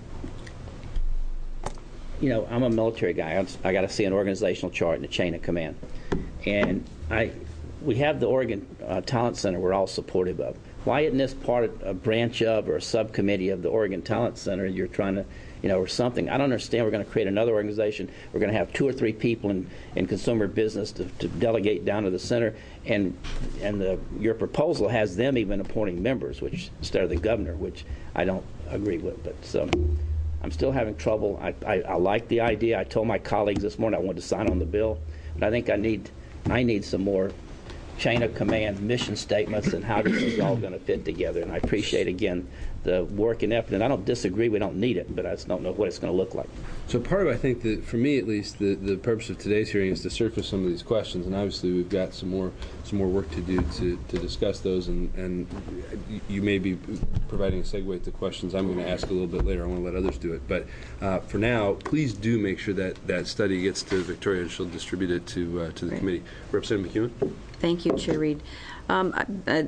You know, I'm a military guy. I got to see an organizational chart and a chain of command, and I, we have the Oregon uh, Talent Center. We're all supportive of. Why isn't this part of a branch of or a subcommittee of the Oregon Talent Center? You're trying to, you know, or something. I don't understand. We're going to create another organization. We're going to have two or three people in, in consumer business to, to delegate down to the center, and and the, your proposal has them even appointing members, which instead of the governor, which I don't agree with. But so I'm still having trouble. I, I, I like the idea. I told my colleagues this morning I wanted to sign on the bill, but I think I need I need some more chain of command mission statements and how this is all going to fit together. And I appreciate, again, the work and effort. And I don't disagree we don't need it, but I just don't know what it's going to look like. So part of, I think, that for me at least, the, the purpose of today's hearing is to surface some of these questions. And obviously we've got some more some more work to do to, to discuss those. And, and you may be providing a segue to questions I'm going to ask a little bit later. I want to let others do it. But uh, for now, please do make sure that that study gets to Victoria and she'll distribute it to, uh, to the committee. Representative McEwen? Thank you, Chair Reed. Um, uh,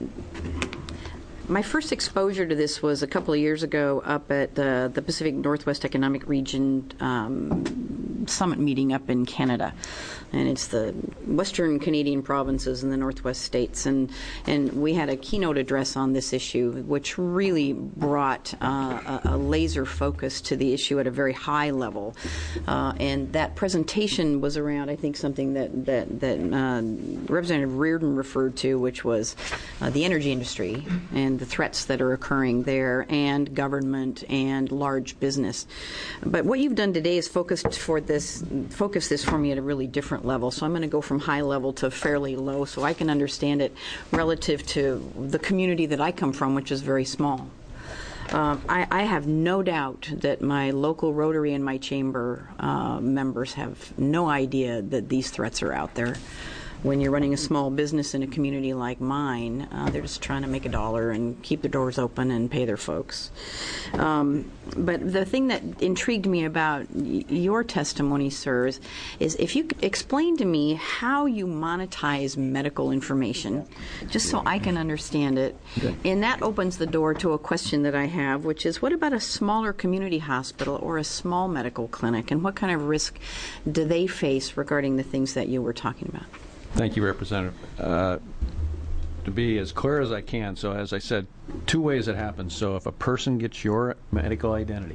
my first exposure to this was a couple of years ago up at the, the Pacific Northwest Economic Region um, summit meeting up in Canada. And it's the Western Canadian provinces and the Northwest states. And, and we had a keynote address on this issue, which really brought uh, a, a laser focus to the issue at a very high level. Uh, and that presentation was around, I think, something that, that, that uh, Representative Reardon referred to, which was uh, the energy industry and the threats that are occurring there, and government and large business. But what you've done today is focused for this, focus this for me at a really different level. So I'm going to go from high level to fairly low so I can understand it relative to the community that I come from, which is very small. Uh, I, I have no doubt that my local Rotary and my chamber uh, members have no idea that these threats are out there. When you're running a small business in a community like mine, uh, they're just trying to make a dollar and keep their doors open and pay their folks. Um, but the thing that intrigued me about y- your testimony, sirs, is if you could explain to me how you monetize medical information, just so I can understand it. Okay. And that opens the door to a question that I have, which is, what about a smaller community hospital or a small medical clinic, and what kind of risk do they face regarding the things that you were talking about? Thank you, Representative. Uh, to be as clear as I can, so as I said, two ways it happens. So if a person gets your medical identity,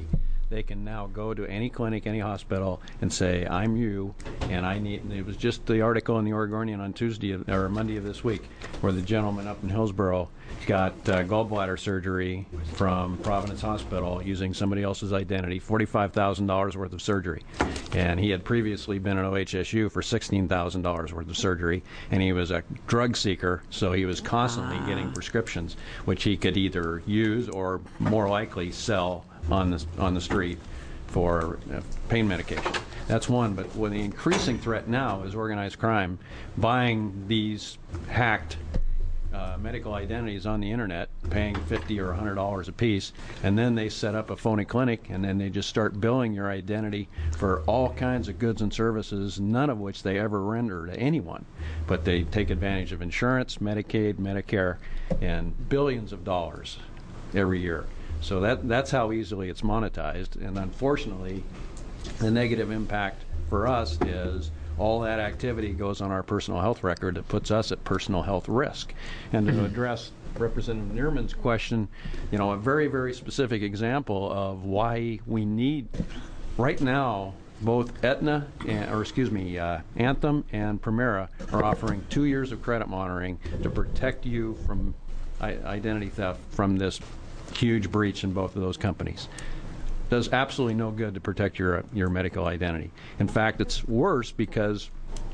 they can now go to any clinic, any hospital, and say, I'm you, and I need, and it was just the article in the Oregonian on Tuesday, of, or Monday of this week, where the gentleman up in Hillsborough got uh, gallbladder surgery from Providence Hospital using somebody else's identity, forty-five thousand dollars worth of surgery. And he had previously been at O H S U for sixteen thousand dollars worth of surgery, and he was a drug seeker, so he was constantly ah. getting prescriptions, which he could either use or more likely sell on the, on the street for uh, pain medication. That's one, but with the increasing threat now is organized crime buying these hacked Uh, medical identities on the internet, paying fifty or one hundred dollars a piece, and then they set up a phony clinic, and then they just start billing your identity for all kinds of goods and services, none of which they ever render to anyone. But they take advantage of insurance, Medicaid, Medicare, and billions of dollars every year. So that that's how easily it's monetized, and unfortunately, the negative impact for us is all that activity goes on our personal health record that puts us at personal health risk. And to address Representative Neerman's question, you know, a very, very specific example of why we need, right now, both Aetna, and, or excuse me, uh, Anthem and Premera are offering two years of credit monitoring to protect you from I- identity theft from this huge breach in both of those companies. Does absolutely no good to protect your your medical identity. In fact, it's worse because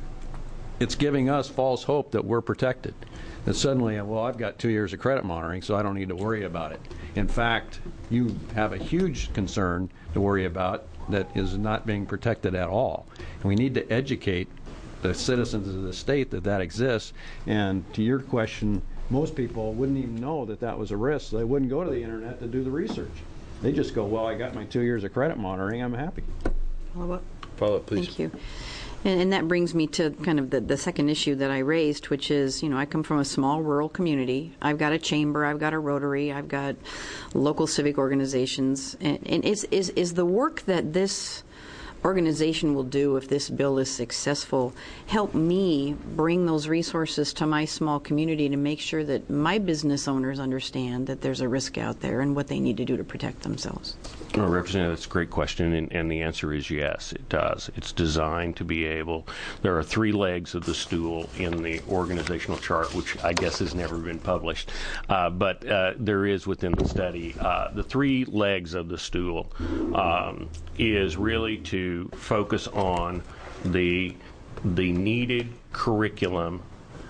it's giving us false hope that we're protected. That suddenly, well, I've got two years of credit monitoring, so I don't need to worry about it. In fact, you have a huge concern to worry about that is not being protected at all. And we need to educate the citizens of the state that that exists. And to your question, most people wouldn't even know that that was a risk. So they wouldn't go to the internet to do the research. They just go, well, I got my two years of credit monitoring, I'm happy. Follow up? Follow up, please. Thank you. And, and that brings me to kind of the, the second issue that I raised, which is, you know, I come from a small rural community. I've got a chamber, I've got a Rotary, I've got local civic organizations. And, and is, is, is the work that this organization will do if this bill is successful help me bring those resources to my small community to make sure that my business owners understand that there's a risk out there and what they need to do to protect themselves? Well, Representative, that's a great question, and, and the answer is yes, it does. It's designed to be able, there are three legs of the stool in the organizational chart, which I guess has never been published, uh, but uh, there is within the study. Uh, the three legs of the stool um, is really to focus on the the needed curriculum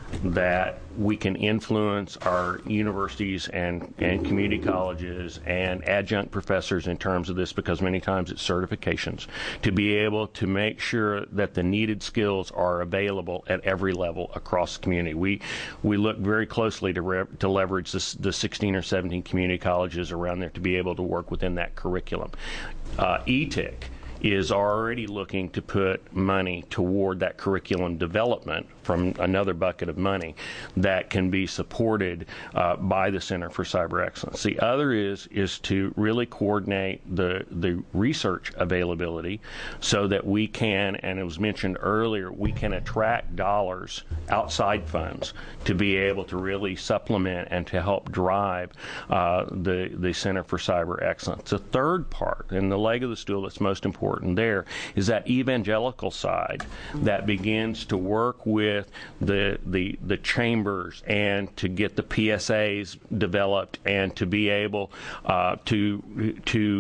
that we can influence our universities and, and community colleges and adjunct professors in terms of this, because many times it's certifications, to be able to make sure that the needed skills are available at every level across the community. We we look very closely to re- to leverage this, the sixteen or seventeen community colleges around there to be able to work within that curriculum. Uh, E T I C is already looking to put money toward that curriculum development from another bucket of money that can be supported uh, by the Center for Cyber Excellence. The other is is to really coordinate the the research availability so that we can, and it was mentioned earlier, we can attract dollars, outside funds, to be able to really supplement and to help drive uh, the, the Center for Cyber Excellence. The third part, and the leg of the stool that's most important there, is that evangelical side that begins to work with the the the chambers and to get the P S As developed and to be able uh, to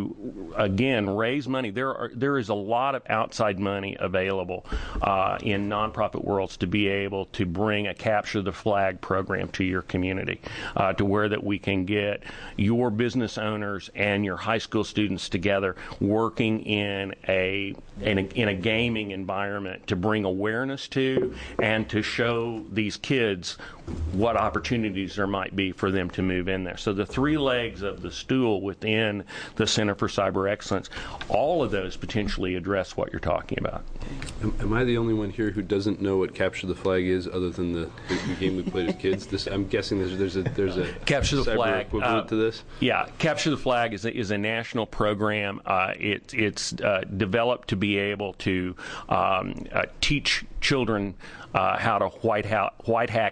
to again raise money. There are there is a lot of outside money available uh, in nonprofit worlds to be able to bring a capture the flag program to your community, uh, to where that we can get your business owners and your high school students together working in a in a, in a gaming environment to bring awareness to and to show these kids what opportunities there might be for them to move in there. So the three legs of the stool within the Center for Cyber Excellence, all of those potentially address what you're talking about. Am, am I the only one here who doesn't know what Capture the Flag is, other than the, the game we played as kids? This, I'm guessing there's, there's a there's a Capture the cyber Flag equivalent uh, to this. Yeah, Capture the Flag is a, is a national program. Uh, it, it's uh, developed to be able to um, uh, teach children uh, how to white, ha- white hack hack.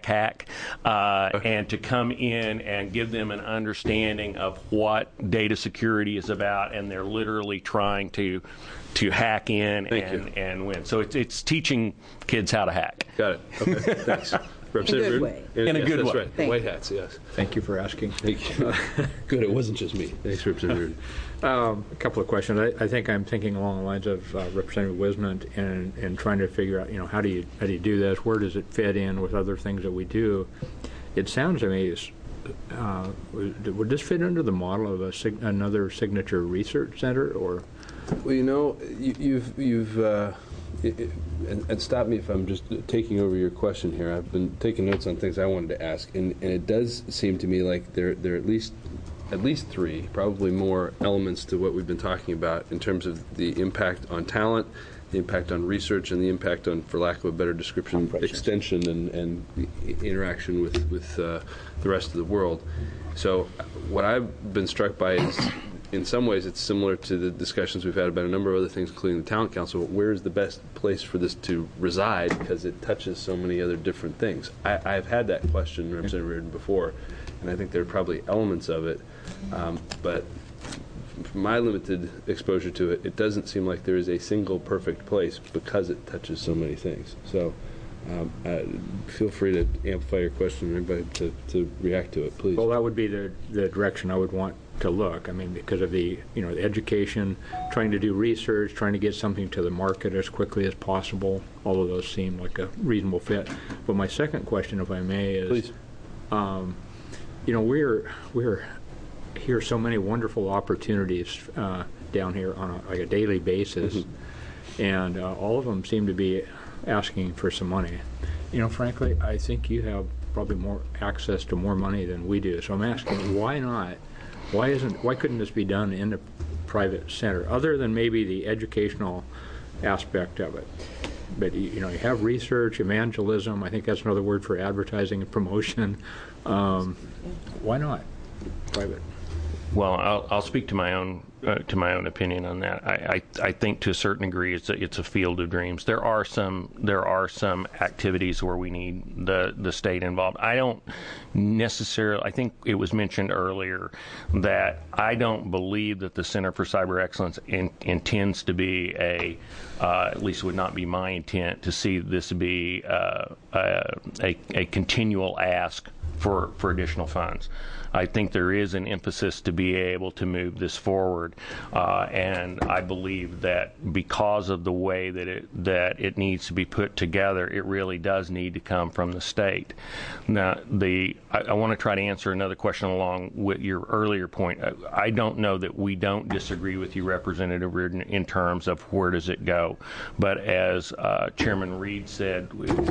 hack uh, and to come in and give them an understanding of what data security is about, and they're literally trying to to hack in and, and win. So it's, it's teaching kids how to hack. Got it. Okay, thanks. Representative good Reardon? way. In, In a yes, good that's way. right. Thank White you. hats, yes. Thank you for asking. Thank you. Good, it wasn't just me. Thanks, Representative Reardon. Um, a couple of questions. I, I think I'm thinking along the lines of uh, Representative Wisnant and, and trying to figure out, you know, how do you how do you do this? Where does it fit in with other things that we do? It sounds to me, as, uh, would would this fit under the model of a sig- another signature research center, or? Well, you know, you, you've you've uh, it, it, and, and stop me if I'm just taking over your question here. I've been taking notes on things I wanted to ask, and, and it does seem to me like there there are at least at least three, probably more elements to what we've been talking about in terms of the impact on talent, the impact on research, and the impact on, for lack of a better description, extension and, and interaction with with uh, the rest of the world. So, what I've been struck by is, in some ways, it's similar to the discussions we've had about a number of other things, including the Talent Council. Where is the best place for this to reside, because it touches so many other different things? I, I've had that question, Representative Reardon, before, and I think there are probably elements of it. Um, but from my limited exposure to it, it doesn't seem like there is a single perfect place because it touches so many things. So um, uh, feel free to amplify your question, or anybody to, to react to it, please. Well, that would be the, the direction I would want to look. I mean, because of the, you know, the education, trying to do research, trying to get something to the market as quickly as possible. All of those seem like a reasonable fit. But my second question, if I may, is, please. Um, you know, we're we're hear so many wonderful opportunities uh, down here on a, like a daily basis, mm-hmm. and uh, all of them seem to be asking for some money. You know, frankly, I think you have probably more access to more money than we do. So I'm asking, why not? Why isn't? Why couldn't this be done in a private center, other than maybe the educational aspect of it? But you know, you have research, evangelism. I think that's another word for advertising and promotion. Um, why not private? Well, I'll, I'll speak to my own uh, to my own opinion on that. I, I, I think to a certain degree it's a, it's a field of dreams. There are some there are some activities where we need the, the state involved. I don't necessarily. I think it was mentioned earlier that I don't believe that the Center for Cyber Excellence in, intends to be a uh, at least would not be my intent to see this be uh, a, a a continual ask for for additional funds. I think there is an emphasis to be able to move this forward, uh, and I believe that because of the way that it that it needs to be put together, it really does need to come from the state. Now, the I, I want to try to answer another question along with your earlier point. I, I don't know that we don't disagree with you, Representative Reardon, in terms of where does it go, but as uh, Chairman Reed said,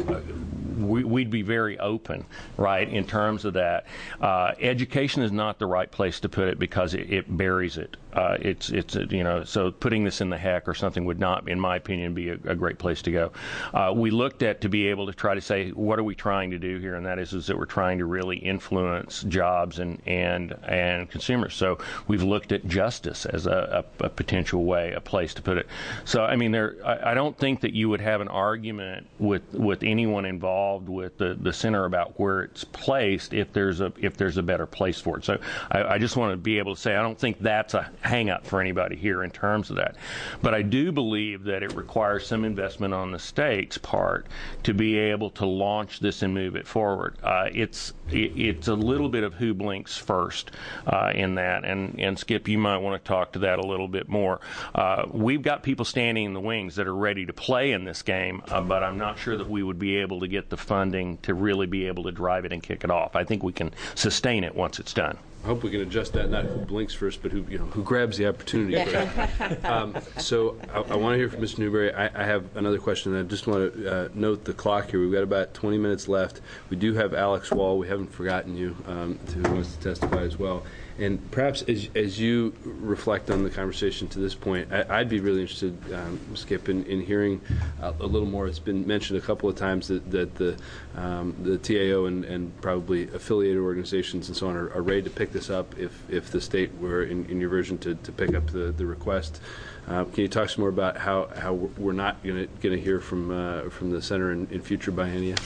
we, we'd be very open, right, in terms of that. Uh, education Education is not the right place to put it because it, it buries it. Uh, it's it's you know so putting this in the heck or something would not, in my opinion, be a, a great place to go. Uh, we looked at to be able to try to say what are we trying to do here, and that is is that we're trying to really influence jobs and and and consumers. So we've looked at justice as a, a, a potential way, a place to put it. So I mean, there I, I don't think that you would have an argument with with anyone involved with the, the center about where it's placed if there's a if there's a better place for it. So I, I just want to be able to say I don't think that's a hang up for anybody here in terms of that. But I do believe that it requires some investment on the state's part to be able to launch this and move it forward. Uh, it's it, it's a little bit of who blinks first uh, in that. And, and Skip, you might want to talk to that a little bit more. Uh, we've got people standing in the wings that are ready to play in this game, uh, but I'm not sure that we would be able to get the funding to really be able to drive it and kick it off. I think we can sustain it once it's done. I hope we can adjust that, not who blinks first, but who you know who grabs the opportunity first. Um, so I, I want to hear from Mister Newberry. I, I have another question. I just want to uh, note the clock here. We've got about twenty minutes left. We do have Alex Wall. We haven't forgotten you, um, who wants to testify as well. And perhaps as, as you reflect on the conversation to this point, I, I'd be really interested, um, Skip, in, in hearing a, a little more. It's been mentioned a couple of times that, that the um, the T A O and, and probably affiliated organizations and so on are, are ready to pick this up if, if the state were, in, in your version, to, to pick up the, the request. Uh, can you talk some more about how, how we're not going to hear from uh, from the center in, in future biennia,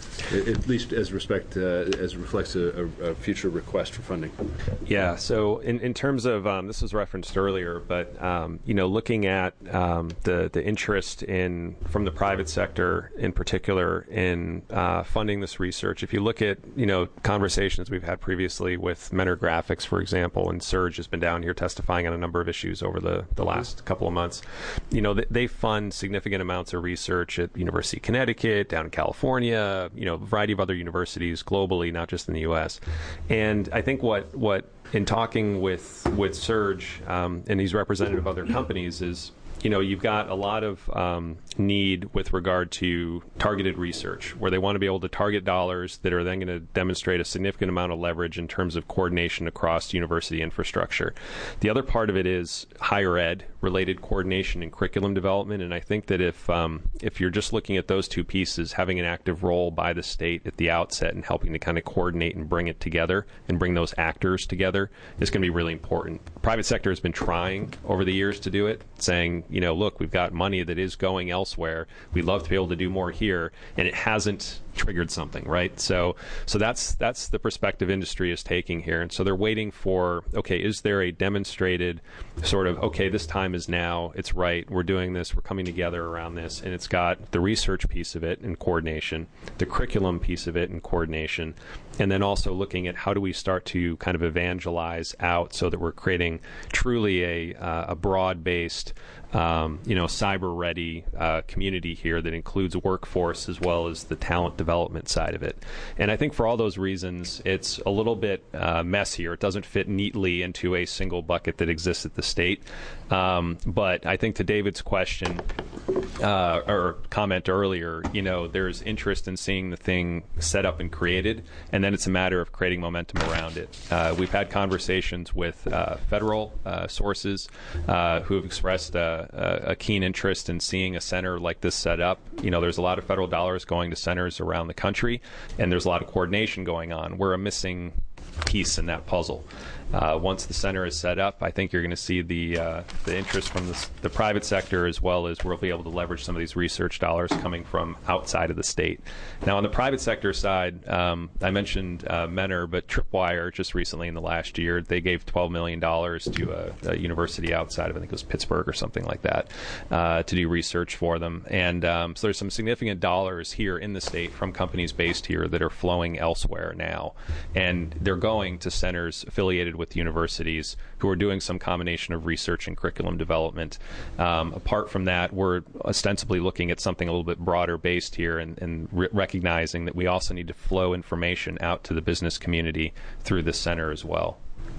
at least as respect uh, as reflects a, a future request for funding? Yeah. So in, in terms of um, this was referenced earlier, but um, you know, looking at um, the the interest in from the private sector in particular in uh, funding this research. If you look at you know conversations we've had previously with Mentor Graphics, for example, and Surge has been down here testifying on a number of issues over the the last couple of months. You know, they, they fund significant amounts of research at University of Connecticut, down in California. You know, a variety of other universities globally, not just in the U S. And I think what what in talking with with Surge um, and he's representative of other companies is, you know, you've got a lot of um, need with regard to targeted research, where they want to be able to target dollars that are then going to demonstrate a significant amount of leverage in terms of coordination across university infrastructure. The other part of it is higher ed related coordination and curriculum development, and I think that if um, if you're just looking at those two pieces, having an active role by the state at the outset and helping to kind of coordinate and bring it together and bring those actors together is going to be really important. The private sector has been trying over the years to do it, saying, you know, look, we've got money that is going elsewhere. We'd love to be able to do more here, and it hasn't triggered something, right? So, so that's that's the perspective industry is taking here, and so they're waiting for, okay, is there a demonstrated sort of, okay, this time is now, it's right, we're doing this, we're coming together around this, and it's got the research piece of it in coordination, the curriculum piece of it in coordination, and then also looking at how do we start to kind of evangelize out so that we're creating truly a, uh, a broad-based Um, you know, cyber-ready uh, community here that includes workforce as well as the talent development side of it. And I think for all those reasons, it's a little bit uh, messier. It doesn't fit neatly into a single bucket that exists at the state. Um, but I think to David's question uh, or comment earlier, you know, there's interest in seeing the thing set up and created, and then it's a matter of creating momentum around it. Uh, we've had conversations with uh, federal uh, sources uh, who have expressed uh, A, a keen interest in seeing a center like this set up. You know, there's a lot of federal dollars going to centers around the country, and there's a lot of coordination going on. We're a missing piece in that puzzle. Uh, once the center is set up, I think you're going to see the uh, the interest from the, the private sector, as well as we'll be able to leverage some of these research dollars coming from outside of the state. Now, on the private sector side, um, I mentioned uh, Mentor, but Tripwire just recently in the last year, they gave twelve million dollars to a, a university outside of, I think it was Pittsburgh or something like that, uh, to do research for them. And um, so there's some significant dollars here in the state from companies based here that are flowing elsewhere now. And they're going to centers affiliated with universities who are doing some combination of research and curriculum development. Um, apart from that, we're ostensibly looking at something a little bit broader based here, and, and re- recognizing that we also need to flow information out to the business community through this center as well.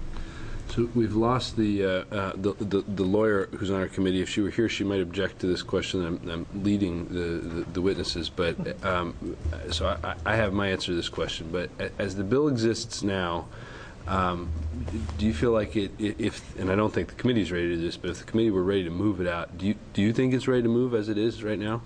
So we've lost the, uh, uh, the, the the lawyer who's on our committee. If she were here, she might object to this question. I'm, I'm leading the, the, the witnesses, but um, so I, I have my answer to this question. But as the bill exists now, um, do you feel like it, if, and I don't think the committee's ready to do this, but if the committee were ready to move it out, do you do you think it's ready to move as it is right now?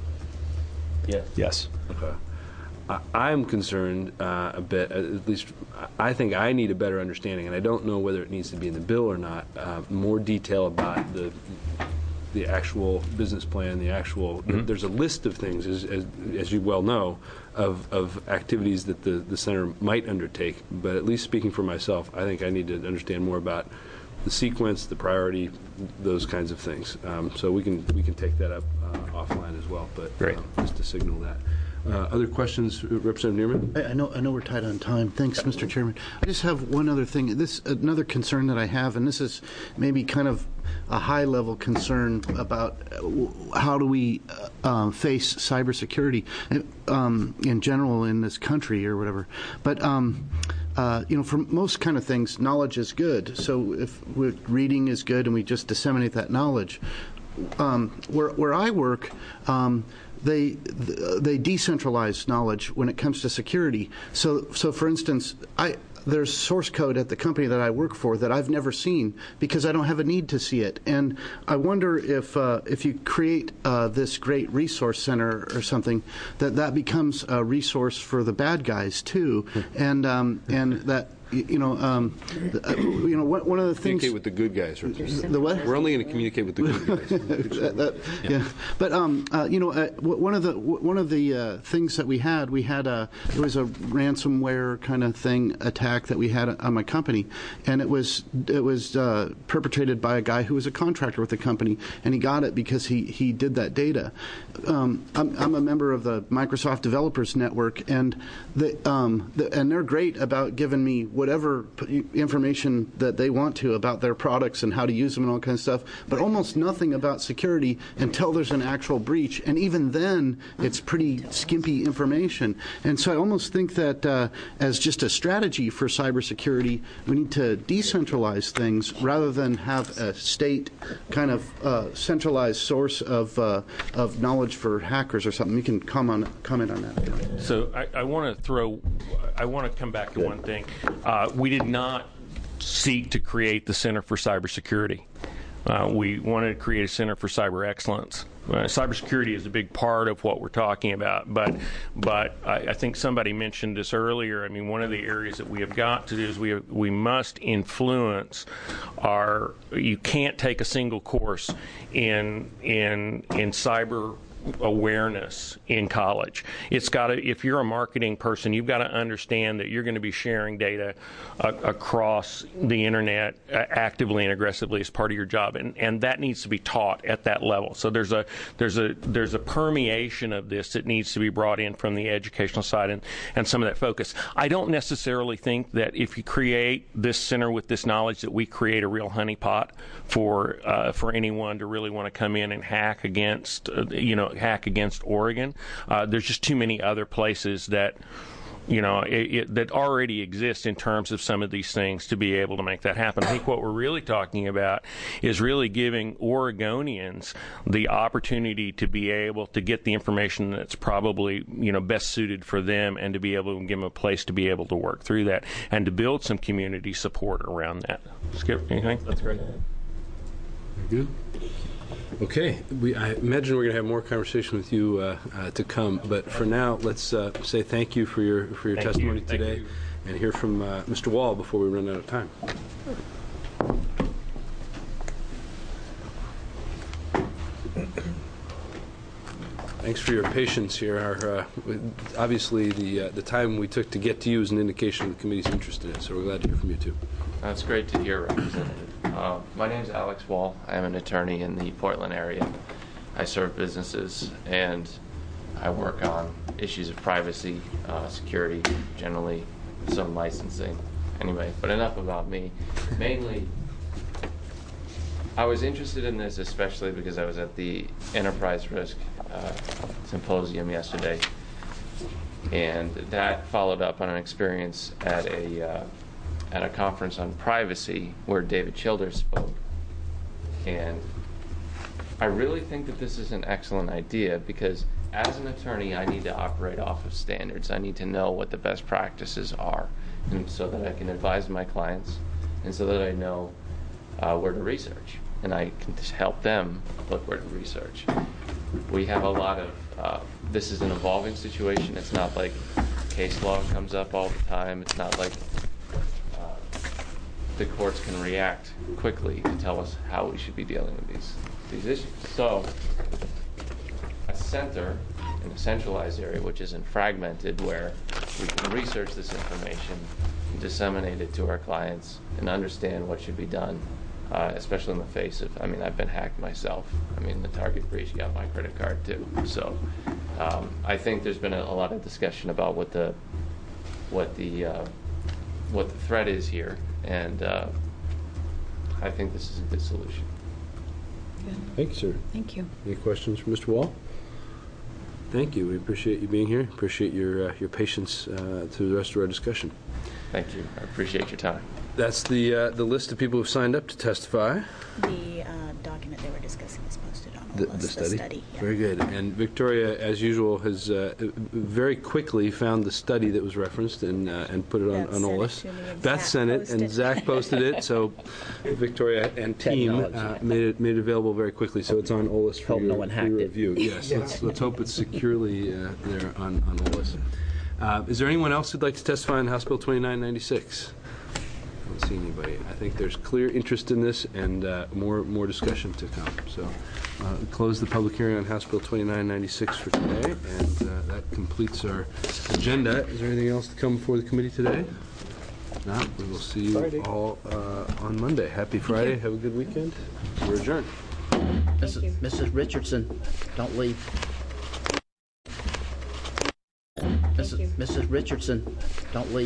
Yes. Yes. Okay. I'm concerned uh, a bit, at least I think I need a better understanding, and I don't know whether it needs to be in the bill or not, uh, more detail about the the actual business plan, the actual, mm-hmm. there's a list of things, as, as, as you well know, of, of activities that the, the center might undertake, but at least speaking for myself, I think I need to understand more about the sequence, the priority, those kinds of things. Um, so we can we can take that up uh, offline as well, but um, just to signal that. Uh, other questions, Representative Neerman? I, I know I know we're tight on time. Thanks, Mister Chairman. I just have one other thing. This another concern that I have, and this is maybe kind of a high-level concern about how do we uh, um, face cybersecurity um, in general in this country or whatever. But um, uh, you know, for most kind of things, knowledge is good. So if we're, reading is good, and we just disseminate that knowledge. Um, where where I work. Um, They they decentralize knowledge when it comes to security. So so for instance, I there's source code at the company that I work for that I've never seen because I don't have a need to see it. And I wonder if uh, if you create uh, this great resource center or something, that that becomes a resource for the bad guys too, and um, and that. you, you know, um, the, uh, you know, one, one of the things. Communicate with the good guys. Right? The what? We're only going to communicate with the good guys. that, that, yeah. yeah, but um, uh, you know, uh, one of the one of the uh, things that we had, we had a it was a ransomware kind of thing attack that we had on my company, and it was it was uh, perpetrated by a guy who was a contractor with the company, and he got it because he he did that data. Um, I'm, I'm a member of the Microsoft Developers Network, and the, um, the and they're great about giving me whatever p- information that they want to about their products and how to use them and all kinds of stuff, but almost nothing about security until there's an actual breach, and even then it's pretty skimpy information. And so I almost think that uh, as just a strategy for cybersecurity, we need to decentralize things rather than have a state kind of uh, centralized source of uh, of knowledge for hackers or something. You can comment comment on that. So I, I want to throw, I want to come back to one thing. Uh, we did not seek to create the Center for Cybersecurity. Uh, we wanted to create a Center for Cyber Excellence. Uh, cybersecurity is a big part of what we're talking about, but but I, I think somebody mentioned this earlier. I mean, one of the areas that we have got to do is we have, we must influence our. You can't take a single course in in in cyber awareness in college. It's got to, if you're a marketing person, you've got to understand that you're going to be sharing data uh, across the internet uh, actively and aggressively as part of your job, and and that needs to be taught at that level. So there's a there's a there's a permeation of this that needs to be brought in from the educational side and and some of that focus. I don't necessarily think that if you create this center with this knowledge that we create a real honeypot for uh, for anyone to really want to come in and hack against uh, you know hack against Oregon. Uh, there's just too many other places that, you know, it, it, that already exist in terms of some of these things to be able to make that happen. I think what we're really talking about is really giving Oregonians the opportunity to be able to get the information that's probably, you know, best suited for them, and to be able to give them a place to be able to work through that and to build some community support around that. Skip, anything? That's great. Good. Okay, we, I imagine we're going to have more conversation with you uh, uh, to come, but for now, let's uh, say thank you for your for your thank testimony you. today, you. and hear from uh, Mister Wall before we run out of time. Thanks for your patience here. Our, uh, obviously, the uh, the time we took to get to you is an indication of the committee's interest in it, so we're glad to hear from you, too. That's great to hear, Representative. Uh, my name is Alex Wall. I am an attorney in the Portland area. I serve businesses, and I work on issues of privacy, uh, security, generally some licensing. Anyway, but enough about me. Mainly, I was interested in this especially because I was at the Enterprise Risk uh, Symposium yesterday, and that followed up on an experience at a uh, at a conference on privacy where David Childers spoke. And I really think that this is an excellent idea because as an attorney, I need to operate off of standards. I need to know what the best practices are, and so that I can advise my clients, and so that I know uh, where to research, and I can just help them look where to research. We have a lot of, uh, this is an evolving situation. It's not like case law comes up all the time. It's not like the courts can react quickly to tell us how we should be dealing with these these issues. So a center in a centralized area, which isn't fragmented, where we can research this information, disseminate it to our clients, and understand what should be done, uh, especially in the face of, I mean, I've been hacked myself. I mean, the Target breach got my credit card too. So um, I think there's been a, a lot of discussion about what the what the uh, what the threat is here. And uh, I think this is a good solution. Good. Thank you, sir. Thank you. Any questions for Mister Wall? Thank you. We appreciate you being here. Appreciate your uh, your patience uh, through the rest of our discussion. Thank you. I appreciate your time. That's the uh, the list of people who've signed up to testify. The uh, document they were discussing is posted on The, the, the study? the study. Yeah. Very good. And Victoria, as usual, has uh, very quickly found the study that was referenced and uh, and put it on, on O L I S. Beth sent it, and Zach posted it. So Victoria and team uh, made it made it available very quickly. So it's on O L I S for Hope your, no one for hacked your it. review. Yes. Let's let's hope it's securely uh, there on on O L I S. Uh, is there anyone else who'd like to testify on House Bill twenty-nine ninety-six? don't see anybody. I think there's clear interest in this and uh, more more discussion to come. So, uh, close the public hearing on House Bill twenty-nine ninety-six for today, and uh, that completes our agenda. Is there anything else to come before the committee today? If not, we will see you Friday. all uh, on Monday. Happy Friday. Have a good weekend. We're adjourned. Missus Missus Richardson, don't leave. Missus Missus Richardson, don't leave.